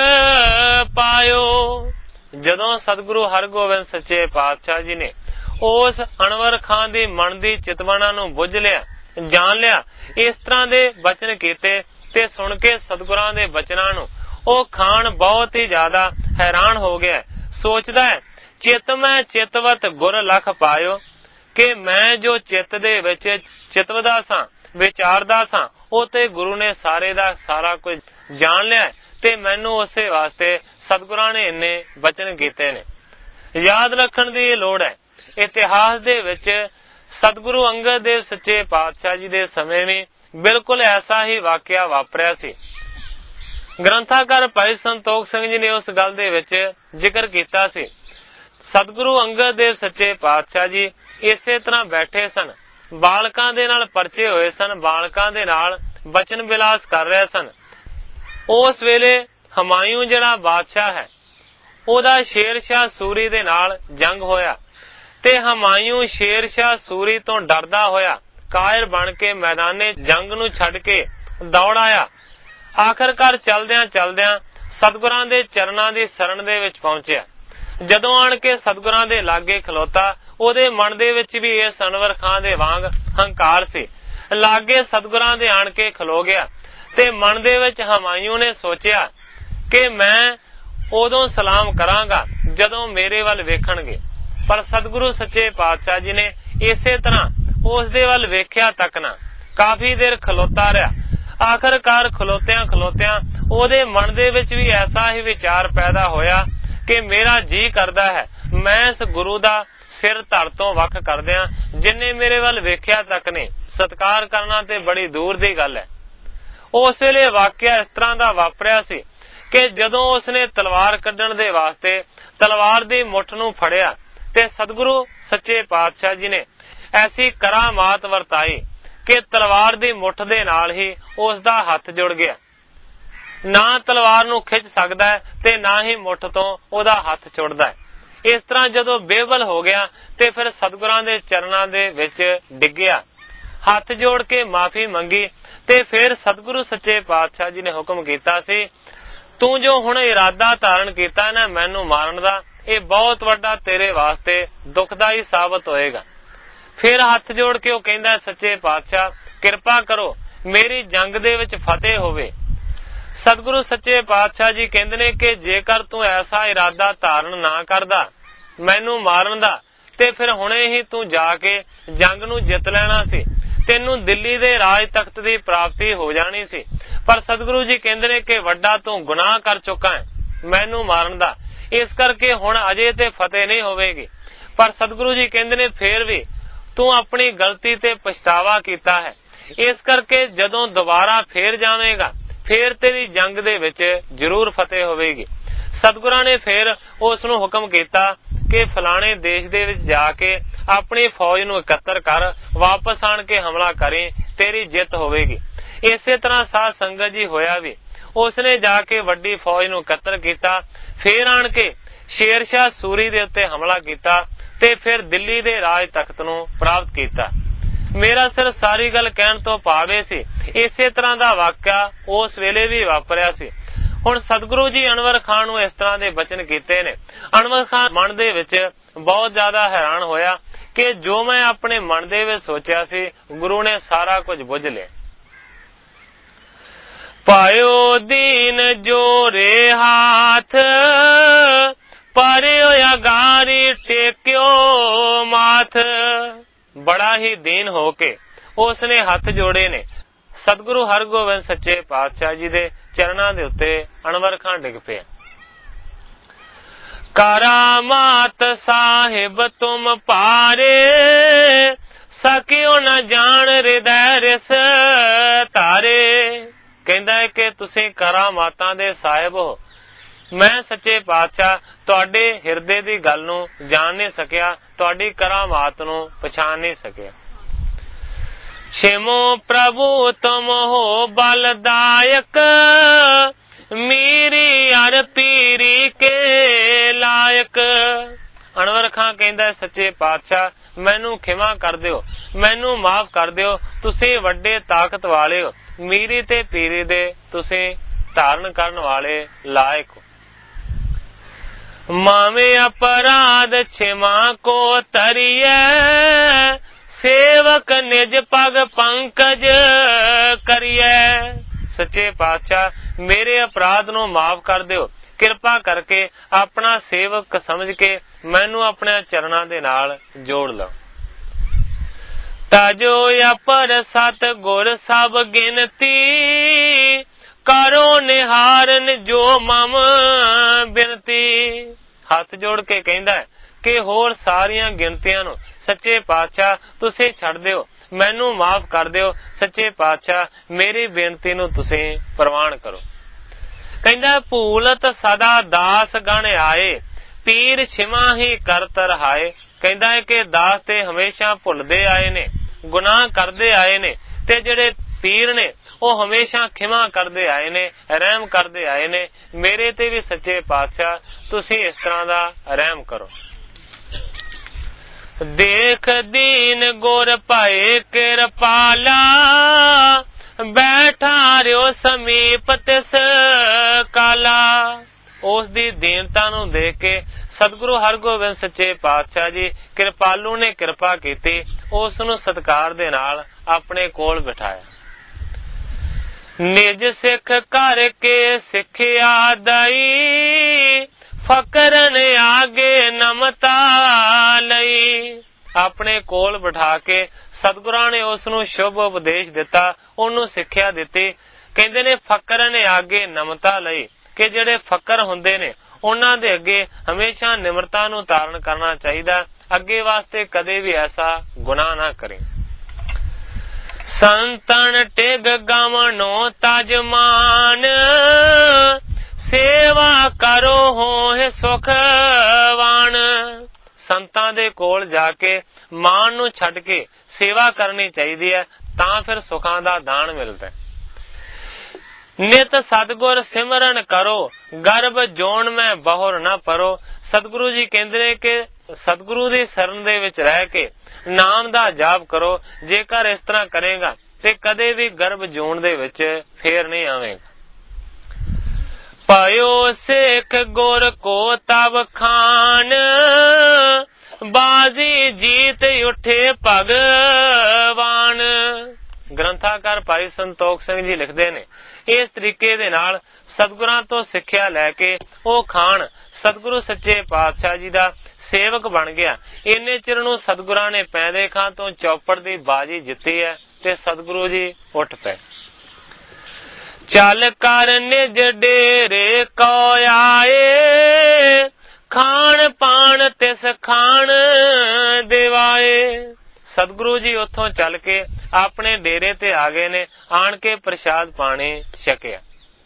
ਪਾਇਓ। ਜਦੋਂ ਸਤਿਗੁਰੂ ਹਰਗੋਬਿੰਦ ਸੱਚੇ ਪਾਤਸ਼ਾਹ ਜੀ ਨੇ ਉਸ ਅਨਵਰ ਖਾਨ ਦੀ ਮਨ ਦੀ ਚਿਤਵਨਾ ਨੂੰ ਬੁੱਝ ਲਿਆ, ਜਾਣ ਲਿਆ, ਇਸ ਤਰ੍ਹਾਂ ਦੇ ਬਚਨ ਕੀਤੇ ਤੇ ਸੁਣ ਕੇ ਸਤਿਗੁਰਾਂ ਦੇ ਬਚਨਾਂ ਨੂੰ ਉਹ ਖਾਨ ਬਹੁਤ ਹੀ ਜ਼ਿਆਦਾ ਹੈਰਾਨ ਹੋ ਗਿਆ। ਸੋਚਦਾ ਹੈ ਚਿਤ ਮੈਂ ਚਿਤਵਤ ਗੁਰ ਲਖ ਪਾਇਓ, ਕਿ ਮੈਂ ਜੋ ਚਿੱਤ ਦੇ ਵਿੱਚ ਚਿਤਵਦਾ ਸਾਂ, ਵਿਚਾਰਦਾ ਸਾਂ, ਉਹ ਤੇ ਗੁਰੂ ਨੇ ਸਾਰੇ ਦਾ ਸਾਰਾ ਕੁਝ ਜਾਣ ਲਿਆ ਤੇ ਮੈਨੂੰ ਉਸੇ ਵਾਸਤੇ ਸਤਿਗੁਰਾਂ ਨੇ ਇੰਨੇ ਬਚਨ ਕੀਤੇ ਨੇ। ਯਾਦ ਰੱਖਣ ਦੀ ਲੋੜ ਹੈ, ਇਤਿਹਾਸ ਦੇ ਵਿੱਚ ਸਤਿਗੁਰੂ ਅੰਗਦ ਦੇਵ ਸੱਚੇ ਪਾਤਸ਼ਾਹ ਜੀ ਦੇ ਸਮੇਂ ਵੀ ਬਿਲਕੁਲ ਐਸਾ ਹੀ ਵਾਕਿਆ ਵਾਪਰਿਆ ਸੀ। ਗ੍ਰੰਥਾਕਾਰ ਭਾਈ ਸੰਤੋਖ ਸਿੰਘ ਜੀ ਨੇ ਉਸ ਗੱਲ ਦੇ ਵਿੱਚ ਜ਼ਿਕਰ ਕੀਤਾ ਸੀ। ਸਤਿਗੁਰੂ ਅੰਗਦ ਦੇਵ ਸੱਚੇ ਪਾਤਸ਼ਾਹ ਜੀ ਇਸੇ ਤਰ੍ਹਾਂ ਬੈਠੇ ਸਨ, ਬਾਲਕਾਂ ਦੇ ਨਾਲ ਪਰਚੇ ਹੋਏ ਸਨ, ਬਾਲਕਾਂ ਦੇ ਨਾਲ ਬਚਨ ਵਿਲਾਸ ਕਰ ਰਹੇ ਸਨ। ਉਸ ਵੇਲੇ ਹਮਾਯੂ ਜਿਹੜਾ ਬਾਦਸ਼ਾਹ ਹੈ ਉਹਦਾ ਸ਼ੇਰ ਸ਼ਾਹ ਸੂਰੀ ਦੇ ਨਾਲ ਜੰਗ ਹੋਇਆ ਤੇ ਹਮਾਯੂ ਸ਼ੇਰ ਸ਼ਾਹ ਸੂਰੀ ਤੋਂ ਡਰਦਾ ਹੋਇਆ ਕਾਇਰ ਬਣ ਕੇ ਮੈਦਾਨੇ ਜੰਗ ਨੂੰ ਛੱਡ ਕੇ ਦੌੜ ਆਇਆ। ਆਖਰਕਾਰ ਚਲਦਿਆਂ ਚਲਦਿਆਂ ਸਤਿਗੁਰਾਂ ਦੇ ਚਰਨਾਂ ਦੀ ਸ਼ਰਨ ਦੇ ਵਿੱਚ ਪਹੁੰਚਿਆ। ਜਦੋਂ ਆਣ ਕੇ ਸਤਿਗੁਰਾਂ ਦੇ ਲਾਗੇ ਖਲੋਤਾ, ਉਹਦੇ ਮਨ ਦੇ ਵਿੱਚ ਵੀ ਇਸ ਅਨਵਰ ਖਾਨ ਦੇ ਵਾਂਗ ਹੰਕਾਰ ਸੀ। ਲਾਗੇ ਸਤਿਗੁਰਾਂ ਦੇ ਆਣ ਕੇ ਖਲੋ ਗਿਆ ਤੇ ਮਨ ਦੇ ਵਿੱਚ ਹਮਾਯੂ ਨੇ ਸੋਚਿਆ ਕਿ ਮੈਂ ਉਦੋਂ ਸਲਾਮ ਕਰਾਂਗਾ ਜਦੋਂ ਮੇਰੇ ਵੱਲ ਵੇਖਣਗੇ, ਪਰ ਸਤਿਗੁਰੂ ਸੱਚੇ ਪਾਤਸ਼ਾਹ ਜੀ ਨੇ ਇਸੇ ਤਰ੍ਹਾਂ ਉਸ ਦੇ ਵੱਲ ਵੇਖਿਆ ਤੱਕ ਨਾ, ਕਾਫੀ ਦੇਰ ਖਲੋਤਾ ਰਿਹਾ। ਆਖਰਕਾਰ ਖਲੋਤਿਆਂ ਖਲੋਤਿਆਂ ਉਹਦੇ ਮਨ ਦੇ ਵਿੱਚ ਵੀ ਐਸਾ ਹੀ ਵਿਚਾਰ ਪੈਦਾ ਹੋਇਆ ਕਿ ਮੇਰਾ ਜੀ ਕਰਦਾ ਹੈ ਮੈਂ ਇਸ ਗੁਰੂ ਦਾ ਸਿਰ ਧੜ ਤੋਂ ਵੱਖ ਕਰਦਿਆਂ, ਜਿੰਨੇ ਮੇਰੇ ਵੱਲ ਵੇਖਿਆ ਤੱਕ ਨੇ, ਸਤਿਕਾਰ ਕਰਨਾ ਤੇ ਬੜੀ ਦੂਰ ਦੀ ਗੱਲ ਹੈ। ਉਸ ਵੇਲੇ ਵਾਕਿਆ ਇਸ ਤਰ੍ਹਾਂ ਦਾ ਵਾਪਰਿਆ ਸੀ ਕਿ ਜਦੋਂ ਉਸਨੇ ਤਲਵਾਰ ਕੱਢਣ ਦੇ ਵਾਸਤੇ ਤਲਵਾਰ ਦੀ ਮੁੱਠ ਨੂੰ ਫੜਿਆ ਤੇ ਸਤਿਗੁਰੂ ਸੱਚੇ ਪਾਤਸ਼ਾਹ ਜੀ ਨੇ ਐਸੀ ਕਰਾਮਾਤ ਵਰਤਾਈ ਕਿ ਤਲਵਾਰ ਦੀ ਮੁੱਠ ਦੇ ਨਾਲ ਹੀ ਉਸ ਦਾ ਹੱਥ ਜੁੜ ਗਿਆ। ਨਾ ਤਲਵਾਰ ਨੂੰ ਖਿੱਚ ਸਕਦਾ ਹੈ ਤੇ ਨਾ ਹੀ ਮੁੱਠ ਤੋਂ ਉਹਦਾ ਹੱਥ ਛੁੱਟਦਾ ਹੈ। ਇਸ ਤਰ੍ਹਾਂ ਜਦੋਂ ਬੇਵਲ ਹੋ ਗਿਆ ਤੇ ਫਿਰ ਸਤਿਗੁਰਾਂ ਦੇ ਚਰਨਾਂ ਦੇ ਵਿੱਚ ਡਿੱਗਿਆ, ਹੱਥ ਜੋੜ ਕੇ ਮਾਫੀ ਮੰਗੀ ਤੇ ਫਿਰ ਸਤਿਗੁਰੂ ਸੱਚੇ ਪਾਤਸ਼ਾਹ ਜੀ ਨੇ ਹੁਕਮ ਕੀਤਾ ਸੀ, ਤੂੰ ਜੋ ਹੁਣ ਇਰਾਦਾ ਧਾਰਨ ਕੀਤਾ ਨਾ ਮੈਨੂੰ ਮਾਰਨ ਦਾ, ਇਹ ਬਹੁਤ ਵੱਡਾ ਤੇਰੇ ਵਾਸਤੇ ਦੁਖਦਾਈ ਸਾਬਤ ਹੋਏਗਾ। ਫਿਰ ਹੱਥ ਜੋੜ ਕੇ ਉਹ ਕਹਿੰਦਾ, ਸੱਚੇ ਪਾਤਸ਼ਾਹ ਕਿਰਪਾ ਕਰੋ ਮੇਰੀ ਜੰਗ ਦੇ ਵਿੱਚ ਫਤਿਹ ਹੋਵੇ। ਸਤਿਗੁਰੂ ਸੱਚੇ ਪਾਤਸ਼ਾਹ ਜੀ ਕਹਿੰਦੇ ਨੇ ਕਿ ਜੇਕਰ ਤੂੰ ਐਸਾ ਇਰਾਦਾ ਧਾਰਨ ਨਾ ਕਰਦਾ ਮੈਨੂੰ ਮਾਰਨ ਦਾ ਤੇ ਫਿਰ ਹੁਣੇ ਹੀ ਤੂੰ ਜਾ ਕੇ ਜੰਗ ਨੂੰ ਜਿੱਤ ਲੈਣਾ ਸੀ, ਤੈਨੂੰ ਦਿੱਲੀ ਦੇ ਰਾਜ ਤਖਤ ਦੀ ਪ੍ਰਾਪਤੀ ਹੋ ਜਾਣੀ ਸੀ। ਪਰ ਸਤਿਗੁਰੂ ਜੀ ਕਹਿੰਦੇ ਨੇ ਕਿ ਵੱਡਾ ਤੂੰ ਗੁਨਾਹ ਕਰ ਚੁੱਕਾ ਹੈ ਮੈਨੂੰ ਮਾਰਨ ਦਾ, ਇਸ ਕਰਕੇ ਹੁਣ ਅਜੇ ਤੇ ਫਤਿਹ ਨਹੀਂ ਹੋਵੇਗੀ। ਪਰ ਸਤਿਗੁਰੂ ਜੀ ਕਹਿੰਦੇ ਨੇ ਫੇਰ ਵੀ ਤੂੰ ਆਪਣੀ ਗਲਤੀ ਤੇ ਪਛਤਾਵਾ ਕੀਤਾ ਹੈ, ਇਸ ਕਰਕੇ ਜਦੋਂ ਦੁਬਾਰਾ ਫੇਰ ਜਾਵੇਂਗਾ ਫੇਰ ਤੇਰੀ ਜੰਗ ਦੇ ਵਿੱਚ ਜ਼ਰੂਰ ਫਤਿਹ ਹੋਵੇਗੀ। ਸਤਿਗੁਰਾਂ ਨੇ ਫੇਰ ਉਸ ਨੂੰ ਹੁਕਮ ਕੀਤਾ ਕਿ ਫਲਾਣੇ ਦੇਸ਼ ਦੇ ਵਿੱਚ ਜਾ ਕੇ ਆਪਣੀ ਫੌਜ ਨੂੰ ਇਕੱਤਰ ਕਰ, ਵਾਪਸ ਆਣ ਕੇ ਹਮਲਾ ਕਰੀ, ਤੇਰੀ ਜਿੱਤ ਹੋਵੇਗੀ। ਇਸੇ ਤਰ੍ਹਾਂ ਸਾਧ ਸੰਗਤ ਜੀ ਹੋਇਆ ਵੀ, ਉਸਨੇ ਜਾ ਕੇ ਵੱਡੀ ਫੌਜ ਨੂੰ ਇਕੱਤਰ ਕੀਤਾ, ਫੇਰ ਆਣ ਕੇ ਸ਼ੇਰ ਸ਼ਾਹ ਸੂਰੀ ਦੇ ਉੱਤੇ ਹਮਲਾ ਕੀਤਾ ਤੇ ਫਿਰ ਦਿੱਲੀ ਦੇ ਰਾਜ ਤਖਤ ਨੂੰ ਪ੍ਰਾਪਤ ਕੀਤਾ। ਮੇਰਾ ਸਿਰਫ ਸਾਰੀ ਗੱਲ ਕਹਿਣ ਤੋਂ ਭਾਵੇਂ ਸੀ ਇਸੇ ਤਰ੍ਹਾਂ ਦਾ ਵਾਕਿਆ ਉਸ ਵੇਲੇ ਵੀ ਵਾਪਰਿਆ ਸੀ। ਹੁਣ ਸਤਿਗੁਰੂ ਜੀ ਅਨਵਰ ਖਾਨ ਨੂੰ ਇਸ ਤਰ੍ਹਾਂ ਦੇ ਬਚਨ ਕੀਤੇ ਨੇ। ਅਨਵਰ ਖਾਨ ਮਨ ਦੇ ਵਿੱਚ ਬਹੁਤ ਜ਼ਿਆਦਾ ਹੈਰਾਨ ਹੋਇਆ ਕਿ ਜੋ ਮੈਂ ਆਪਣੇ ਮਨ ਦੇ ਵਿੱਚ ਸੋਚਿਆ ਸੀ ਗੁਰੂ ਨੇ ਸਾਰਾ ਕੁਝ ਬੁੱਝ ਲਿਆ। ਪਾਇਓ ਦੀਨ ਜੋਰੇ ਹਾਥ ਪਰਿਓ ਅਗਾਰੀ ਟੇਕਿਓ ਮਾਥ। ਬੜਾ ਹੀ ਦੀਨ ਹੋ ਕੇ ਉਸਨੇ ਹੱਥ ਜੋੜੇ ਨੇ। ਸਤਿਗੁਰੂ ਹਰਗੋਬਿੰਦ ਸੱਚੇ ਪਾਤਸ਼ਾਹ ਜੀ ਦੇ ਚਰਨਾਂ ਦੇ ਉੱਤੇ ਅਨਵਰ ਖਾਨ ਡਿੱਗ ਪਿਆ। ਕਰਾਮਾਤ ਸਾਹਿਬ ਤੁਮ ਪਾਰੇ ਸਕਿਓ ਨਾ ਜਾਣ ਹਿਰਦੈ ਰਿਸ ਧਾਰੇ। ਕਹਿੰਦਾ ਹੈ ਕਿ ਤੁਸੀਂ ਕਰਾਮਾਤਾਂ ਦੇ ਸਾਹਿਬ ਹੋ, ਮੈਂ ਸੱਚੇ ਪਾਤਸ਼ਾਹ ਤੁਹਾਡੇ ਹਿਰਦੇ ਦੀ ਗੱਲ ਨੂੰ ਜਾਣ ਨਹੀਂ ਸਕਿਆ, ਤੁਹਾਡੀ ਕਰਾਮਾਤ ਨੂੰ ਪਛਾਣ ਨਹੀਂ ਸਕਿਆ। ਛਿਮੋ ਪ੍ਰਭੂ ਤੁਮ ਹੋ ਬਲਦਾਇਕ ਮੀਰੀ ਅਰ ਪੀਰੀ ਕੇ ਲਾਇਕ। ਅਨਵਰ ਖਾਨ ਕਹਿੰਦਾ ਸੱਚੇ ਪਾਤਸ਼ਾਹ ਮੈਨੂੰ ਖਿਮਾ ਕਰ ਦਿਓ, ਮੈਨੂੰ ਮਾਫ ਕਰ ਦਿਓ, ਤੁਸੀਂ ਵੱਡੇ ਤਾਕਤ ਵਾਲੇ ਹੋ, ਮੀਰੀ ਤੇ ਪੀਰੀ ਦੇ ਤੁਸੀਂ ਧਾਰਨ ਕਰਨ ਵਾਲੇ ਲਾਇਕ ਹੋ। ਮਾਵੇਂ ਅਪਰਾਧ ਛਿਮਾ ਕੋ ਤਰੀਐ ਸੇਵਕ ਨਿਜ ਪਗ ਪੰਕਜ ਕਰੀਐ। ਸੱਚੇ ਪਾਤਸ਼ਾਹ ਮੇਰੇ ਅਪਰਾਧ ਨੂੰ ਮਾਫ ਕਰ ਦਿਓ, ਕਿਰਪਾ ਕਰਕੇ ਆਪਣਾ ਸੇਵਕ ਸਮਝ ਕੇ ਮੈਨੂੰ ਆਪਣੇ ਚਰਨਾਂ ਦੇ ਨਾਲ ਜੋੜ ਲਓ। ਤਾਜੋ ਅਪਰ ਸਤ ਗੁਰ ਸਭ ਗਿਣਤੀ ਕਰੋ ਨਿਹਾਰਨ ਜੋ ਮਮ ਬਿਨਤੀ। ਹੱਥ ਜੋੜ ਕੇ ਕਹਿੰਦਾ ਕਿ ਹੋਰ ਸਾਰੀਆਂ ਗਿਣਤੀਆਂ ਨੂੰ ਸੱਚੇ ਪਾਤਸ਼ਾਹ ਤੁਸੀਂ ਛੱਡ ਦਿਓ, ਮੈਨੂੰ ਮਾਫ ਕਰ ਦਿਓ। ਸੱਚੇ ਪਾਤਸ਼ਾਹ ਮੇਰੀ ਬੇਨਤੀ ਨੂੰ ਤੁਸੀਂ ਪ੍ਰਵਾਨ ਕਰੋ। ਕਹਿੰਦਾ ਭੂਲਤ ਸਦਾ ਦਾਸ ਗਣ ਆਏ ਪੀਰ ਛਿਮਾ ਹੀ ਕਰਤ ਰਹਾਏ। ਕਹਿੰਦਾ ਹੈ ਕਿ ਦਾਸ ਤੇ ਹਮੇਸ਼ਾ ਭੁੱਲਦੇ ਆਏ ਨੇ, ਗੁਨਾਹ ਕਰਦੇ ਆਏ ਨੇ, ਤੇ ਜਿਹੜੇ ਪੀਰ ਨੇ ਉਹ ਹਮੇਸ਼ਾ ਖਿਮਾ ਕਰਦੇ ਆਏ ਨੇ, ਰਹਿਮ ਕਰਦੇ ਆਏ ਨੇ। ਮੇਰੇ ਤੇ ਵੀ ਸੱਚੇ ਪਾਤਸ਼ਾਹ ਤੁਸੀਂ ਇਸ ਤਰ੍ਹਾਂ ਦਾ ਰਹਿਮ ਕਰੋ। ਦੇਖ ਦੀਨ ਗੁਰ ਭਾਏ ਕਿਰਪਾਲਾ ਬੈਠਾ ਰਿਓ ਸਮੀਪ ਤਿਸ ਕਾਲਾ। ਉਸ ਦੀ ਦੀਨਤਾ ਨੂੰ ਦੇਖ ਕੇ ਸਤਿਗੁਰੂ ਹਰਗੋਬਿੰਦ ਸੱਚੇ ਪਾਤਸ਼ਾਹ ਜੀ ਕਿਰਪਾਲੂ ਨੇ ਕਿਰਪਾ ਕੀਤੀ, ਉਸ ਨੂੰ ਸਤਿਕਾਰ ਦੇ ਨਾਲ ਆਪਣੇ ਕੋਲ ਬਿਠਾਇਆ। ਨਿਜ ਸਿੱਖ ਕਰਕੇ ਸਿੱਖਿਆ ਦਈ ਫਕਰਨ ਆਗੇ ਨਮਤਾ ਲਈ। ਆਪਣੇ ਕੋਲ ਬਿਠਾ ਕੇ ਸਤਿਗੁਰਾਂ ਨੇ ਉਸ ਨੂੰ ਸ਼ੁਭ ਉਪਦੇਸ਼ ਦਿੱਤਾ, ਉਹਨੂੰ ਸਿੱਖਿਆ ਦਿੱਤੀ। ਕਹਿੰਦੇ ਨੇ ਫਕਰਨ ਆਗੇ ਨਮਤਾ ਲਈ ਕਿ ਜਿਹੜੇ ਫਕਰ ਹੁੰਦੇ ਨੇ ਉਹਨਾਂ ਦੇ ਅੱਗੇ ਹਮੇਸ਼ਾ ਨਿਮਰਤਾ ਨੂੰ ਧਾਰਨ ਕਰਨਾ ਚਾਹੀਦਾ, ਅੱਗੇ ਵਾਸਤੇ ਕਦੇ ਵੀ ਐਸਾ ਗੁਨਾਹ ਨਾ ਕਰੇ। ਸੰਤਨ ਟਿਗ ਗਵਨੋ ਤਜਮਾਨ ਸੇ ਕਰੋ ਹੋਏ ਸੁਖਵਾਨ। ਸੰਤਾਂ ਦੇ ਕੋਲ ਜਾ ਕੇ ਮਾਨ ਨੂੰ ਛੱਡ ਕੇ ਸੇਵਾ ਕਰਨੀ ਚਾਹੀਦੀ ਹੈ, ਤਾਂ ਫਿਰ ਸੁੱਖਾਂ ਦਾ ਦਾਨ ਮਿਲਦਾ। ਨਿਤ ਸਤਿਗੁਰ ਸਿਮਰਨ ਕਰੋ, ਗਰਭ ਜੋਨ ਮੈਂ ਬਹੁਰ ਨਾ ਪਰੋ। ਸਤਿਗੁਰੂ ਜੀ ਕਹਿੰਦੇ ਨੇ ਕਿ ਸਤਿਗੁਰੂ ਦੀ ਸ਼ਰਨ ਦੇ ਵਿੱਚ ਰਹਿ ਕੇ ਨਾਮ ਦਾ ਜਾਪ ਕਰੋ। ਜੇਕਰ ਇਸ ਤਰ੍ਹਾਂ ਕਰੇਗਾ ਤੇ ਕਦੇ ਵੀ ਗਰਭ ਜੋਨ ਦੇ ਵਿੱਚ ਫੇਰ ਨਹੀਂ ਆਵੇਗਾ। ਪਾਇਓ ਸਿੱਖ ਗੁਰ ਕੋ ਤਬ ਖਾਨ, ਬਾਜੀ ਜੀਤ ਉਠੇ ਭਗਵਾਨ। ਗ੍ਰੰਥਾਕਾਰ ਭਾਈ ਸੰਤੋਖ ਸਿੰਘ ਜੀ ਲਿਖਦੇ ਨੇ, ਇਸ ਤਰੀਕੇ ਦੇ ਨਾਲ ਸਤਿਗੁਰਾਂ ਤੋਂ ਸਿੱਖਿਆ ਲੈ ਕੇ ਉਹ ਖਾਨ ਸਤਿਗੁਰੂ ਸੱਚੇ ਪਾਤਸ਼ਾਹ ਜੀ ਦਾ ਸੇਵਕ ਬਣ ਗਿਆ। ਇੰਨੇ ਚਿਰ ਨੂੰ ਸਤਿਗੁਰਾਂ ਨੇ ਪੈਦੇ ਖਾਂ ਤੋਂ ਚੌਪੜ ਦੀ ਬਾਜੀ ਜਿੱਤੀ ਹੈ ਤੇ ਸਤਿਗੁਰੂ ਜੀ ਉੱਠ ਪਏ। ਚੱਲ ਕਰ ਨਿਜ ਡੇਰੇ ਕੋ ਆਏ, ਖਾਣ ਪਾਣ ਤਿਸ ਖਾਣ ਦਿਵਾਏ। ਸਤਿਗੁਰੂ ਜੀ ਉੱਥੋਂ ਚੱਲ ਕੇ ਆਪਣੇ ਡੇਰੇ ਤੇ ਆ ਗਏ ਨੇ, ਆਣ ਕੇ ਪ੍ਰਸ਼ਾਦ ਪਾਣੀ ਛਕਿਆ।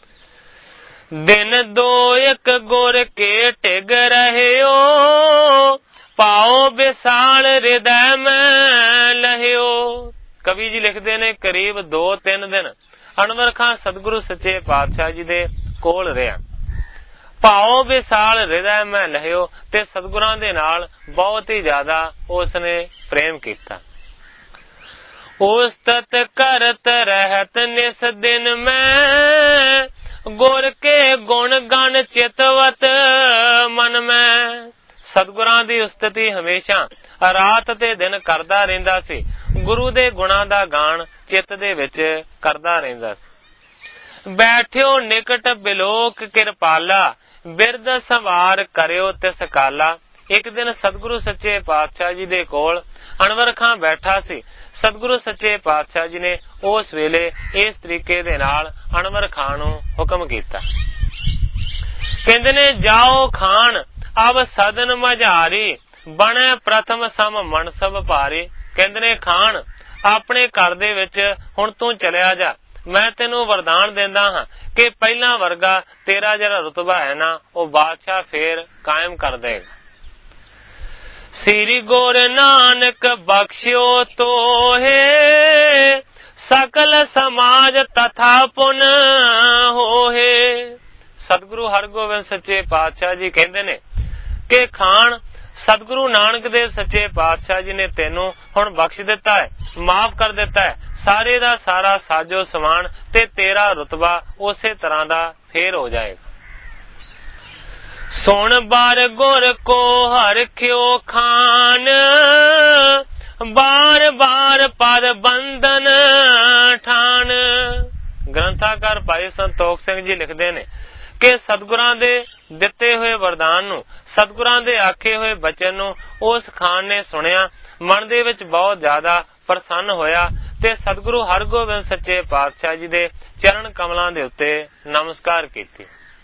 ਦਿਨ ਦੋ ਇੱਕ ਗੁਰ ਕੇ ਟਿਗ ਰਹਿਓ, ਪਾਓ ਵਿਸਾਲ ਹਿਰਦੈ ਮੈਂ ਲਹਿਓ। ਕਵੀ ਜੀ ਲਿਖਦੇ ਨੇ ਕਰੀਬ ਦੋ ਤਿੰਨ ਦਿਨ ਅਨਵਰ ਖਾਂ ਸਤਿਗੁਰੂ ਸੱਚੇ ਪਾਤਸ਼ਾਹ ਜੀ ਦੇ ਕੋਲ ਰਿਹਾ। ਭਾਉ ਵਿਸਾਲ ਹਿਰਦੈ ਮੈਂ ਲਹਿਓ, ਤੇ ਸਤਿਗੁਰਾਂ ਦੇ ਨਾਲ ਬਹੁਤ ਹੀ ਜ਼ਿਆਦਾ ਉਸਨੇ ਪ੍ਰੇਮ ਕੀਤਾ। ਉਸਤਤ ਕਰਤ ਰਹਿਤ ਨਿਸ ਦਿਨ ਮੈਂ, ਗੁਰ ਕੇ ਗੁਣ ਗਣ ਚਿਤਵਤ ਮਨ ਮੈਂ। ਸਤਿਗੁਰਾਂ ਦੀ ਉਸਤਤੀ ਹਮੇਸ਼ਾ ਰਾਤ ਤੇ ਦਿਨ ਕਰਦਾ ਰਹਿੰਦਾ ਸੀ। ਗੁਰੂ ਦੇ ਗੁਣਾਂ ਦਾ ਗਾਣ ਚਿੱਤ ਦੇ ਵਿੱਚ ਕਰਦਾ ਰਹਿੰਦਾ ਸੀ। ਬੈਠਿਓ ਨਿਕਟ ਬਿਲੋਕ ਕਿਰਪਾਲਾ, ਬਿਰਦ ਸਵਾਰ ਕਰਿਓ ਤਿਸ ਕਾਲਾ। ਇੱਕ ਦਿਨ ਸਤਿਗੁਰੂ ਸੱਚੇ ਪਾਤਸ਼ਾਹ ਜੀ ਦੇ ਕੋਲ ਅਨਵਰ ਖਾਂ ਬੈਠਾ ਸੀ। ਸਤਿਗੁਰੂ ਸੱਚੇ ਪਾਤਸ਼ਾਹ ਜੀ ਨੇ ਉਸ ਵੇਲੇ ਇਸ ਤਰੀਕੇ ਦੇ ਨਾਲ ਅਨਵਰ ਖਾਂ ਨੂੰ ਹੁਕਮ ਕੀਤਾ। ਕਹਿੰਦੇ ਨੇ ਜਾਓ ਖਾਨ ਅਬ ਸਦਨ ਮਝਾਰੀ, ਬਣੇ ਪ੍ਰਥਮ ਸਮ ਮਨਸਬ ਭਾਰੀ। ਕਹਿੰਦੇ ਨੇ ਖਾਨ ਆਪਣੇ ਘਰ ਦੇ ਵਿੱਚ ਹੁਣ ਤੂੰ ਚਲਿਆ ਜਾ, ਮੈਂ ਤੈਨੂੰ ਵਰਦਾਨ ਦਿੰਦਾ ਹਾਂ ਕਿ ਪਹਿਲਾਂ ਵਰਗਾ ਤੇਰਾ ਜਿਹੜਾ ਰੁਤਬਾ ਹੈ ਨਾ ਉਹ ਬਾਦਸ਼ਾਹ ਫੇਰ ਕਾਇਮ ਕਰ ਦੇਗਾ। ਸ੍ਰੀ ਗੁਰੂ ਨਾਨਕ ਬਖਸ਼ਿਓ ਤੋਹੇ, ਸਕਲ ਸਮਾਜ ਤਥਾ ਪੁਨ ਹੋਏ। ਸਤਿਗੁਰੂ ਹਰਗੋਬਿੰਦ ਸੱਚੇ ਪਾਤਸ਼ਾਹ ਜੀ ਕਹਿੰਦੇ ਨੇ ਕਿ ਖਾਨ ਸਤਿਗੁਰੂ ਨਾਨਕ ਦੇਵ ਸੱਚੇ ਪਾਤਸ਼ਾਹ ਜੀ ਨੇ ਤੈਨੂੰ ਹੁਣ ਬਖਸ਼ ਦਿੱਤਾ ਹੈ, ਮਾਫ ਕਰ ਦਿੱਤਾ ਹੈ। ਸਾਰੇ ਦਾ ਸਾਰਾ ਸਾਜੋ ਸਮਾਨ ਤੇ ਤੇਰਾ ਰੁਤਬਾ ਉਸੇ ਤਰ੍ਹਾਂ ਦਾ ਫੇਰ ਹੋ ਜਾਏਗਾ। ਸੁਣ ਬਾਰ ਗੁਰ ਕੋ ਹਰਖਿਓ ਖਾਨ, ਬਾਰ ਬਾਰ ਪਦ ਬੰਧਨ ਠਾਨ। ਗ੍ਰੰਥਾਕਾਰ ਭਾਈ ਸੰਤੋਖ ਸਿੰਘ ਜੀ ਲਿਖਦੇ ਨੇ ਕਿ ਸਤਿਗੁਰਾਂ ਦੇ ਦਿੱਤੇ ਹੋਏ ਵਰਦਾਨ ਨੂੰ, ਸਤਿਗੁਰਾਂ ਦੇ ਆਖੇ ਹੋਏ ਬਚਨ ਨੂੰ ਉਸ ਖਾਨ ਨੇ ਸੁਣਿਆ, ਮਨ ਦੇ ਵਿੱਚ ਬਹੁਤ ਜ਼ਿਆਦਾ ਪ੍ਰਸੰਨ ਹੋਇਆ ਤੇ ਸਤਿਗੁਰੂ ਹਰਗੋਬਿੰਦ ਸੱਚੇ ਪਾਤਸ਼ਾਹ ਜੀ ਦੇ ਚਰਨ ਕਮਲਾਂ ਦੇ ਉੱਤੇ ਨਮਸਕਾਰ ਕੀਤੀ।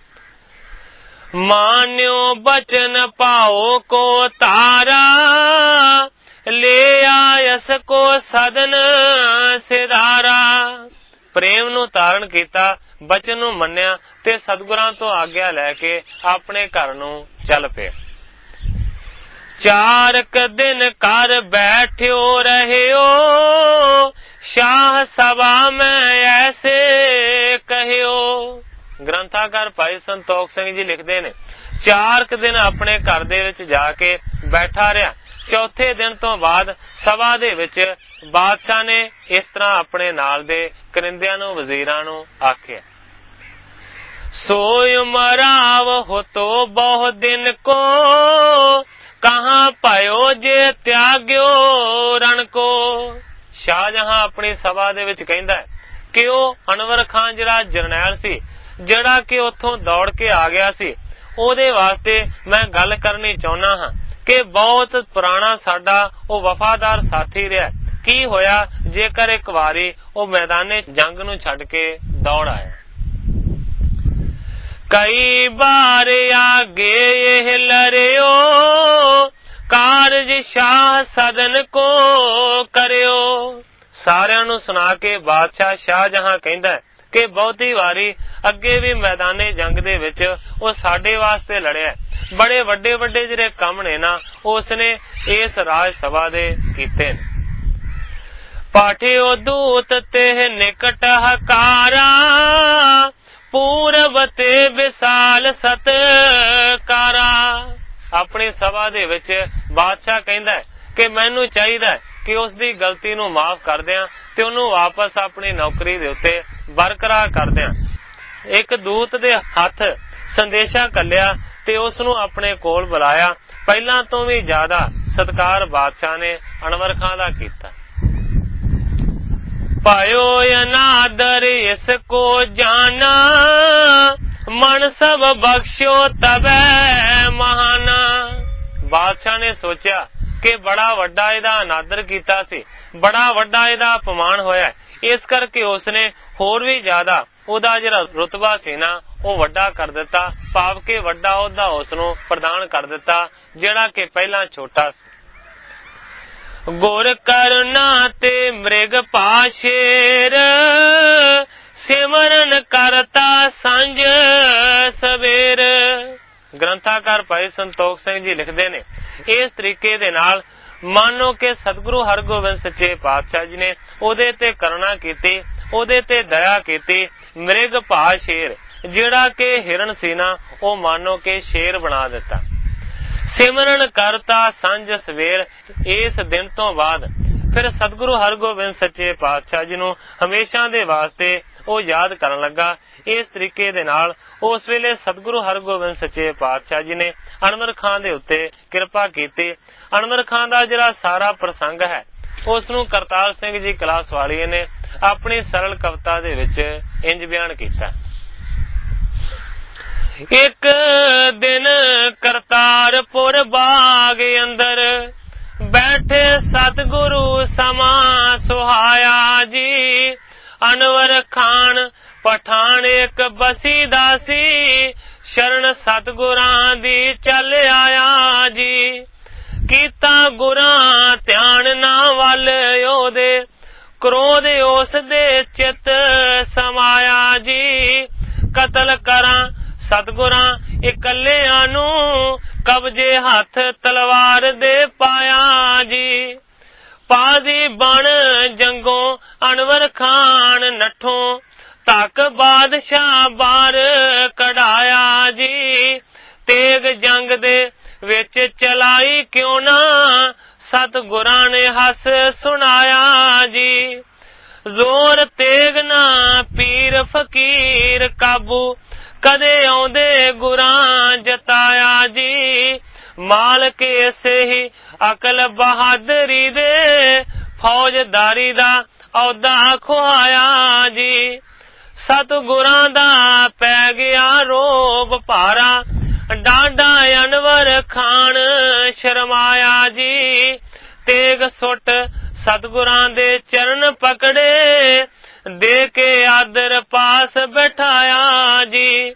ਮਾਨਿਓ ਬਚਨ ਪਾਓ ਕੋ ਤਾਰਾ, ਲੈ ਆਇਸ ਕੋ ਸਦਨ ਸਿਧਾਰਾ। ਪ੍ਰੇਮ ਨੂੰ ਧਾਰਨ ਕੀਤਾ, ਬਚਨ ਨੂੰ ਮੰਨਿਆ ਤੇ ਸਤਿਗੁਰਾਂ ਤੋਂ ਆਗਿਆ ਲੈ ਕੇ ਆਪਣੇ ਘਰ ਨੂੰ ਚੱਲ ਪਏ। ਚਾਰ ਕ ਦਿਨ ਕਰ ਬੈਠਿਓ ਰਹਿਓ, ਸ਼ਾਹ ਸਭਾ ਮੈਂ ਐਸੇ ਕਹਿਓ। ਗ੍ਰੰਥਾਕਾਰ ਭਾਈ ਸੰਤੋਖ ਸਿੰਘ ਜੀ ਲਿਖਦੇ ਨੇ ਚਾਰ ਕ ਦਿਨ ਆਪਣੇ ਘਰ ਦੇ ਵਿੱਚ ਜਾ ਕੇ ਬੈਠਾ ਰਿਹਾ। ਚੌਥੇ ਦਿਨ ਤੋਂ ਬਾਅਦ ਸਭਾ ਦੇ ਵਿੱਚ ਬਾਦਸ਼ਾਹ ਨੇ ਇਸ ਤਰ੍ਹਾਂ ਆਪਣੇ ਨਾਲ ਦੇ ਕਰਿੰਦਿਆਂ ਨੂੰ, ਵਜ਼ੀਰਾਂ ਨੂੰ ਆਖਿਆ, ਸੋਇ ਮਰਾਵ ਹੋਤੋ ਬਹੁ ਦਿਨ ਕੋ, ਕਹਾਂ ਪਾਇਓ ਜੇ ਤਿਆਗਿਓ ਰਣ ਕੋ। ਸ਼ਾਹਜਹਾਂ ਆਪਣੀ ਸਭਾ ਦੇ ਵਿੱਚ ਕਹਿੰਦਾ ਹੈ ਕਿ ਉਹ ਅਨਵਰ ਖਾਨ ਜਿਹੜਾ ਜਰਨੈਲ ਸੀ, ਜਿਹੜਾ ਕਿ ਉੱਥੋਂ ਦੌੜ ਕੇ ਆ ਗਿਆ ਸੀ, ਉਹਦੇ ਵਾਸਤੇ ਮੈਂ ਗੱਲ ਕਰਨੀ ਚਾਹੁੰਦਾ ਹਾਂ ਕਿ ਬਹੁਤ ਪੁਰਾਣਾ ਸਾਡਾ ਉਹ ਵਫਾਦਾਰ ਸਾਥੀ ਰਿਹਾ। ਕੀ ਹੋਇਆ ਜੇਕਰ ਇੱਕ ਵਾਰੀ ਉਹ ਮੈਦਾਨੇ ਜੰਗ ਨੂੰ ਛੱਡ ਕੇ ਦੌੜ ਆਇਆ। ਕਈ ਬਾਰ ਆਗੇ ਇਹ ਲਰਿਓ, ਕਾਰਜ ਸ਼ਾਹ ਸਦਨ ਕੋ ਕਰਿਓ। ਸਾਰਿਆਂ ਨੂੰ ਸੁਣਾ ਕੇ ਬਾਦਸ਼ਾਹ ਸ਼ਾਹਜਹਾਂ ਕਹਿੰਦਾ ਕਿ ਬਹੁਤੀ ਵਾਰੀ ਅੱਗੇ ਵੀ ਮੈਦਾਨੇ ਜੰਗ ਦੇ ਵਿੱਚ ਉਹ ਸਾਡੇ ਵਾਸਤੇ ਲੜਿਆ। ਬੜੇ ਵੱਡੇ ਵੱਡੇ ਜਿਹੜੇ ਕੰਮ ਨੇ ਨਾ ਉਸਨੇ ਇਸ ਰਾਜ ਸਭਾ ਦੇ ਕੀਤੇ ਨੇ। ਪਾਠਿਓ ਦੂਤ ਤੇ ਨਿਕਟ ਹਕਾਰਾ, ਪੂਰਬ ਤੇ ਵਿਸਾਲ ਸਤਕਾਰਾ। ਆਪਣੀ ਸਭਾ ਦੇ ਵਿੱਚ ਬਾਦਸ਼ਾਹ ਕਹਿੰਦਾ ਕਿ ਮੈਨੂੰ ਚਾਹੀਦਾ ਕਿ ਉਸ ਦੀ ਗਲਤੀ ਨੂੰ ਮਾਫ ਕਰ ਦਿਆਂ ਤੇ ਉਹਨੂੰ ਵਾਪਸ ਆਪਣੀ ਨੌਕਰੀ ਦੇ ਉੱਤੇ ਬਰਕਰਾਰ ਕਰ ਦਿਆਂ। ਇੱਕ ਦੂਤ ਦੇ ਹੱਥ ਸੰਦੇਸ਼ਾ ਘੱਲਿਆ ਤੇ ਉਸ ਨੂੰ ਆਪਣੇ ਕੋਲ ਬੁਲਾਇਆ। ਪਹਿਲਾਂ ਤੋਂ ਵੀ ਜ਼ਿਆਦਾ ਸਤਿਕਾਰ ਬਾਦਸ਼ਾਹ ਨੇ ਅਨਵਰ ਖਾਂ ਦਾ ਕੀਤਾ। ਪਾਇਓ ਅਨਾਦਰ ਇਸ ਕੋ ਜਾਨਾ, ਮਨ ਸਭ ਬਖਸ਼ਿਓ ਤਬੈ ਮਹਾਨਾ। ਬਾਦਸ਼ਾਹ ਨੇ ਸੋਚਿਆ ਕਿ ਬੜਾ ਵੱਡਾ ਇਹਦਾ ਅਨਾਦਰ ਕੀਤਾ ਸੀ, ਬੜਾ ਵੱਡਾ ਇਹਦਾ ਅਪਮਾਨ ਹੋਇਆ, ਇਸ ਕਰਕੇ ਉਸਨੇ ਹੋਰ ਵੀ ਜ਼ਿਆਦਾ ਉਹਦਾ ਜਿਹੜਾ ਰੁਤਬਾ ਸੀ ਨਾ ਉਹ ਵੱਡਾ ਕਰ ਦਿੱਤਾ, ਭਾਵ ਕਿ ਵੱਡਾ ਅਹੁਦਾ ਉਸਨੂੰ ਪ੍ਰਦਾਨ ਕਰ ਦਿੱਤਾ ਜਿਹੜਾ ਕਿ ਪਹਿਲਾਂ ਛੋਟਾ ਸੀ। ਗੁਰ ਕਰਨਾ ਤੇ ਮ੍ਰਿਗ ਪਾਸ਼ੇਰ, ਸਿਮਰਨ ਕਰਤਾ ਸੰਜ ਸਵੇਰ। ਗ੍ਰੰਥਾਕਾਰ ਭਾਈ ਸੰਤੋਖ ਸਿੰਘ ਜੀ ਲਿਖਦੇ ਨੇ ਇਸ ਤਰੀਕੇ ਦੇ ਨਾਲ ਮਾਨੋ ਕਿ ਸਤਿਗੁਰੂ ਹਰਗੋਬਿੰਦ ਸੱਚੇ ਪਾਤਸ਼ਾਹ ਜੀ ਨੇ ਉਹਦੇ ਤੇ ਕਰੁਣਾ ਕੀਤੀ, ਉਹਦੇ ਤੇ ਦਇਆ ਕੀਤੀ। ਮ੍ਰਿਗ ਭਾ ਸ਼ੇਰ, ਜਿਹੜਾ ਕਿ ਹਿਰਨ ਸੀ ਨਾ ਉਹ ਮਾਨੋ ਕਿ ਸ਼ੇਰ ਬਣਾ ਦਿੱਤਾ। ਸਿਮਰਨ ਕਰਤਾ ਸੰਜ ਸਵੇਰ, ਇਸ ਦਿਨ ਤੋਂ ਬਾਅਦ ਫਿਰ ਸਤਿਗੁਰੂ ਹਰਗੋਬਿੰਦ ਸੱਚੇ ਪਾਤਸ਼ਾਹ ਜੀ ਨੂੰ ਹਮੇਸ਼ਾ ਦੇ ਵਾਸਤੇ ਉਹ ਯਾਦ ਕਰਨ ਲੱਗਾ। ਇਸ ਤਰੀਕੇ ਦੇ ਨਾਲ ਉਸ ਵੇਲੇ ਸਤਿਗੁਰੂ ਹਰਗੋਬਿੰਦ ਸੱਚੇ ਪਾਤਸ਼ਾਹ ਜੀ ਨੇ ਅਨਵਰ ਖਾਂ ਦੇ ਉੱਤੇ ਕਿਰਪਾ ਕੀਤੀ। ਅਨਵਰ ਖਾਂ ਦਾ ਜਿਹੜਾ ਸਾਰਾ ਪ੍ਰਸੰਗ ਹੈ ਉਸ ਨੂੰ ਕਰਤਾਰ ਸਿੰਘ ਜੀ ਕਲਾਸ ਵਾਲੀਏ ਨੇ ਆਪਣੀ ਸਰਲ ਕਵਿਤਾ ਦੇ ਵਿੱਚ ਇੰਜ ਬਿਆਨ ਕੀਤਾ। ਇੱਕ ਦਿਨ ਕਰਤਾਰਪੁਰ ਬਾਗ ਅੰਦਰ, ਬੈਠੇ ਸਤਿਗੁਰੂ ਸਮਾ ਸੁਹਾਇਆ ਜੀ। ਅਨਵਰ ਖਾਨ ਪਠਾਨ ਇੱਕ ਬਸੀ ਦਾਸੀ, ਸ਼ਰਨ ਸਤਿਗੁਰਾਂ ਦੀ ਚੱਲ ਆਇਆ ਜੀ। ਕੀਤਾ ਗੁਰਾਂ ਧਿਆਨ ਨਾ ਵੱਲ ਉਹਦੇ, ਕ੍ਰੋਧ ਉਸ ਦੇ ਚਿੱਤ ਸਮਾਇਆ ਜੀ। ਕਤਲ ਕਰਾਂ ਸਤਿਗੁਰਾਂ ਇਕੱਲਿਆਂ ਨੂੰ, ਕਬਜੇ ਹੱਥ ਤਲਵਾਰ ਦੇ ਪਾਇਆ ਜੀ। ਪਾਦੀ ਬਣ ਜੰਗੋਂ ਅਨਵਰ ਖਾਨ ਨੱਠੋਂ, ਤੱਕ ਬਾਦਸ਼ਾਹ ਬਾਹਰ ਕਢਾਇਆ ਜੀ। ਤੇਗ ਜੰਗ ਦੇ ਵਿੱਚ ਚਲਾਈ ਕਿਉਂ ਨਾ, ਸਤਿਗੁਰਾਂ ਨੇ ਹੱਸ ਸੁਣਾਇਆ ਜੀ। ਜ਼ੋਰ ਤੇਗ ਨਾ ਪੀਰ ਫਕੀਰ ਕਾਬੂ, ਕਦੇ ਆਉਂਦੇ ਗੁਰਾਂ ਜਤਾਇਆ ਜੀ। ਮਾਲਕ ਇਸੇ ਹੀ ਅਕਲ ਬਹਾਦਰੀ ਦੇ, ਫੌਜਦਾਰੀ ਦਾ ਅਹੁਦਾ ਖੁਆਇਆ ਜੀ। ਸਤਿਗੁਰਾਂ ਦਾ ਪੈ ਗਿਆ ਰੋਬ ਭਾਰਾ, ਡਾਢਾ ਅਨਵਰ ਖਾਨ ਸ਼ਰਮਾਇਆ ਜੀ। ਤੇਗ ਸੁੱਟ ਸਤਿਗੁਰਾਂ ਦੇ ਚਰਨ ਪਕੜੇ, ਦੇ ਕੇ ਆਦਰ ਪਾਸ ਬਿਠਾਇਆ ਜੀ।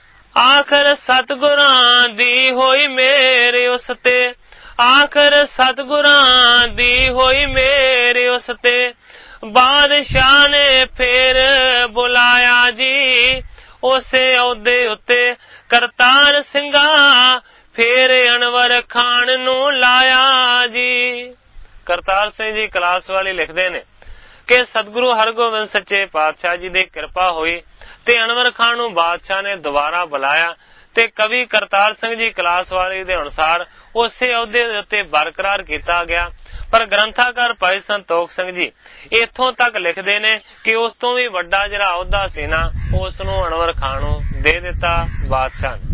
ਆਖਰ ਸਤਿਗੁਰਾਂ ਦੀ ਹੋਈ ਮੇਰੇ ਉਸ ਤੇ, ਆਖਰ ਸਤਿਗੁਰਾਂ ਦੀ ਹੋਈ ਮੇਰੇ ਉਸ ਤੇ। ਬਾਦਸ਼ਾਹ ਨੇ ਫੇਰ ਬੁਲਾਇਆ ਜੀ, ਉਸੇ ਅਹੁਦੇ ਉੱਤੇ ਕਰਤਾਰ ਸਿੰਘਾ, ਫੇਰ ਅਨਵਰ ਖਾਨ ਨੂੰ ਲਾਇਆ ਜੀ। ਕਰਤਾਰ ਸਿੰਘ ਜੀ ਕਲਾਸ ਵਾਲੀ ਲਿਖਦੇ ਨੇ ਕਿ ਸਤਿਗੁਰੂ ਹਰਗੋਬਿੰਦ ਸੱਚੇ ਪਾਤਸ਼ਾਹ ਜੀ ਦੀ ਕਿਰਪਾ ਹੋਈ ਤੇ ਅਨਵਰ ਖਾਨ ਨੂੰ ਬਾਦਸ਼ਾਹ ਨੇ ਦੁਬਾਰਾ ਬੁਲਾਇਆ ਤੇ ਕਵੀ ਕਰਤਾਰ ਸਿੰਘ ਜੀ ਕਲਾਸ ਵਾਲੀ ਦੇ ਅਨੁਸਾਰ ਉਸੇ ਅਹੁਦੇ ਦੇ ਉੱਤੇ ਬਰਕਰਾਰ ਕੀਤਾ ਗਿਆ। ਪਰ ਗ੍ਰੰਥਾਕਾਰ ਭਾਈ ਸੰਤੋਖ ਸਿੰਘ ਜੀ ਇੱਥੋਂ ਤੱਕ ਲਿਖਦੇ ਨੇ ਕਿ ਉਸ ਤੋਂ ਵੀ ਵੱਡਾ ਜਿਹੜਾ ਅਹੁਦਾ ਸੀ ਨਾ ਉਸ ਨੂੰ ਅਨਵਰ ਖਾਨ ਨੂੰ ਦੇ ਦਿੱਤਾ ਬਾਦਸ਼ਾਹ ਨੇ।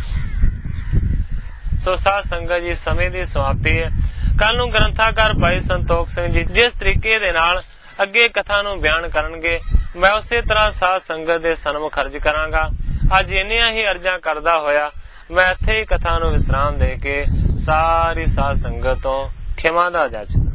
ਸੋ ਸਾਧ ਸੰਗਤ ਜੀ, ਸਮੇਂ ਦੀ ਸਮਾਪਤੀ ਹੈ। ਕੱਲ ਨੂੰ ਗ੍ਰੰਥਾਕਾਰ ਭਾਈ ਸੰਤੋਖ ਸਿੰਘ ਜੀ ਜਿਸ ਤਰੀਕੇ ਦੇ ਨਾਲ ਅੱਗੇ ਕਥਾ ਨੂੰ ਬਿਆਨ ਕਰਨਗੇ, ਮੈਂ ਉਸੇ ਤਰ੍ਹਾਂ ਸਾਧ ਸੰਗਤ ਦੇ ਸਨਮੁਖ ਅਰਜ ਕਰਾਂਗਾ। ਅੱਜ ਇੰਨੀਆਂ ਹੀ ਅਰਜ਼ਾਂ ਕਰਦਾ ਹੋਇਆ ਮੈਂ ਇੱਥੇ ਹੀ ਕਥਾ ਨੂੰ ਵਿਸਰਾਮ ਦੇ ਕੇ ਸਾਰੀ ਸਾਧ ਸੰਗਤ ਤੋਂ ਖਿਮਾ ਦਾ ਜਾਚਦਾ।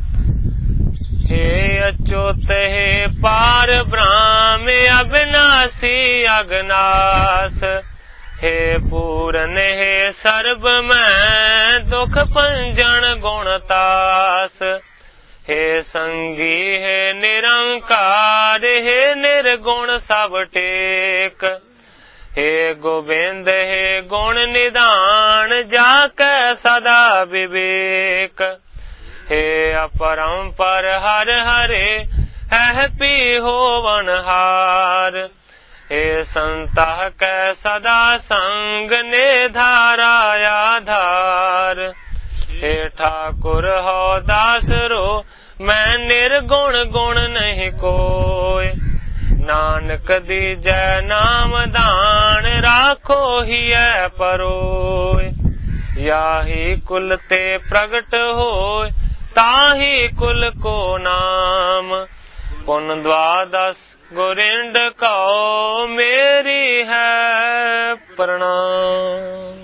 हे अच्युत हे पार ब्रह्म अविनाशी अगनास, हे पूरन हे सर्ब मैं दुख पंजन गुणतास। हे संगी हे निरंकार, हे निर्गुण सब टेक। हे गोविंद हे गुण निधान, जाकै सदा विवेक। हे अपरंपर हर हरे, है पी होवन हार। हे संता कै सदा संग, ने धारा आधार। हे ठाकुर हो दास रो, मैं निर्गुण गुण नहीं कोय। नानक दीजै नाम दान, राखो हियै परोय। याही कुल ते प्रगट होय, ताही कुल को नाम। पुन द्वादश गोरिंड कहो, मेरी है प्रणाम।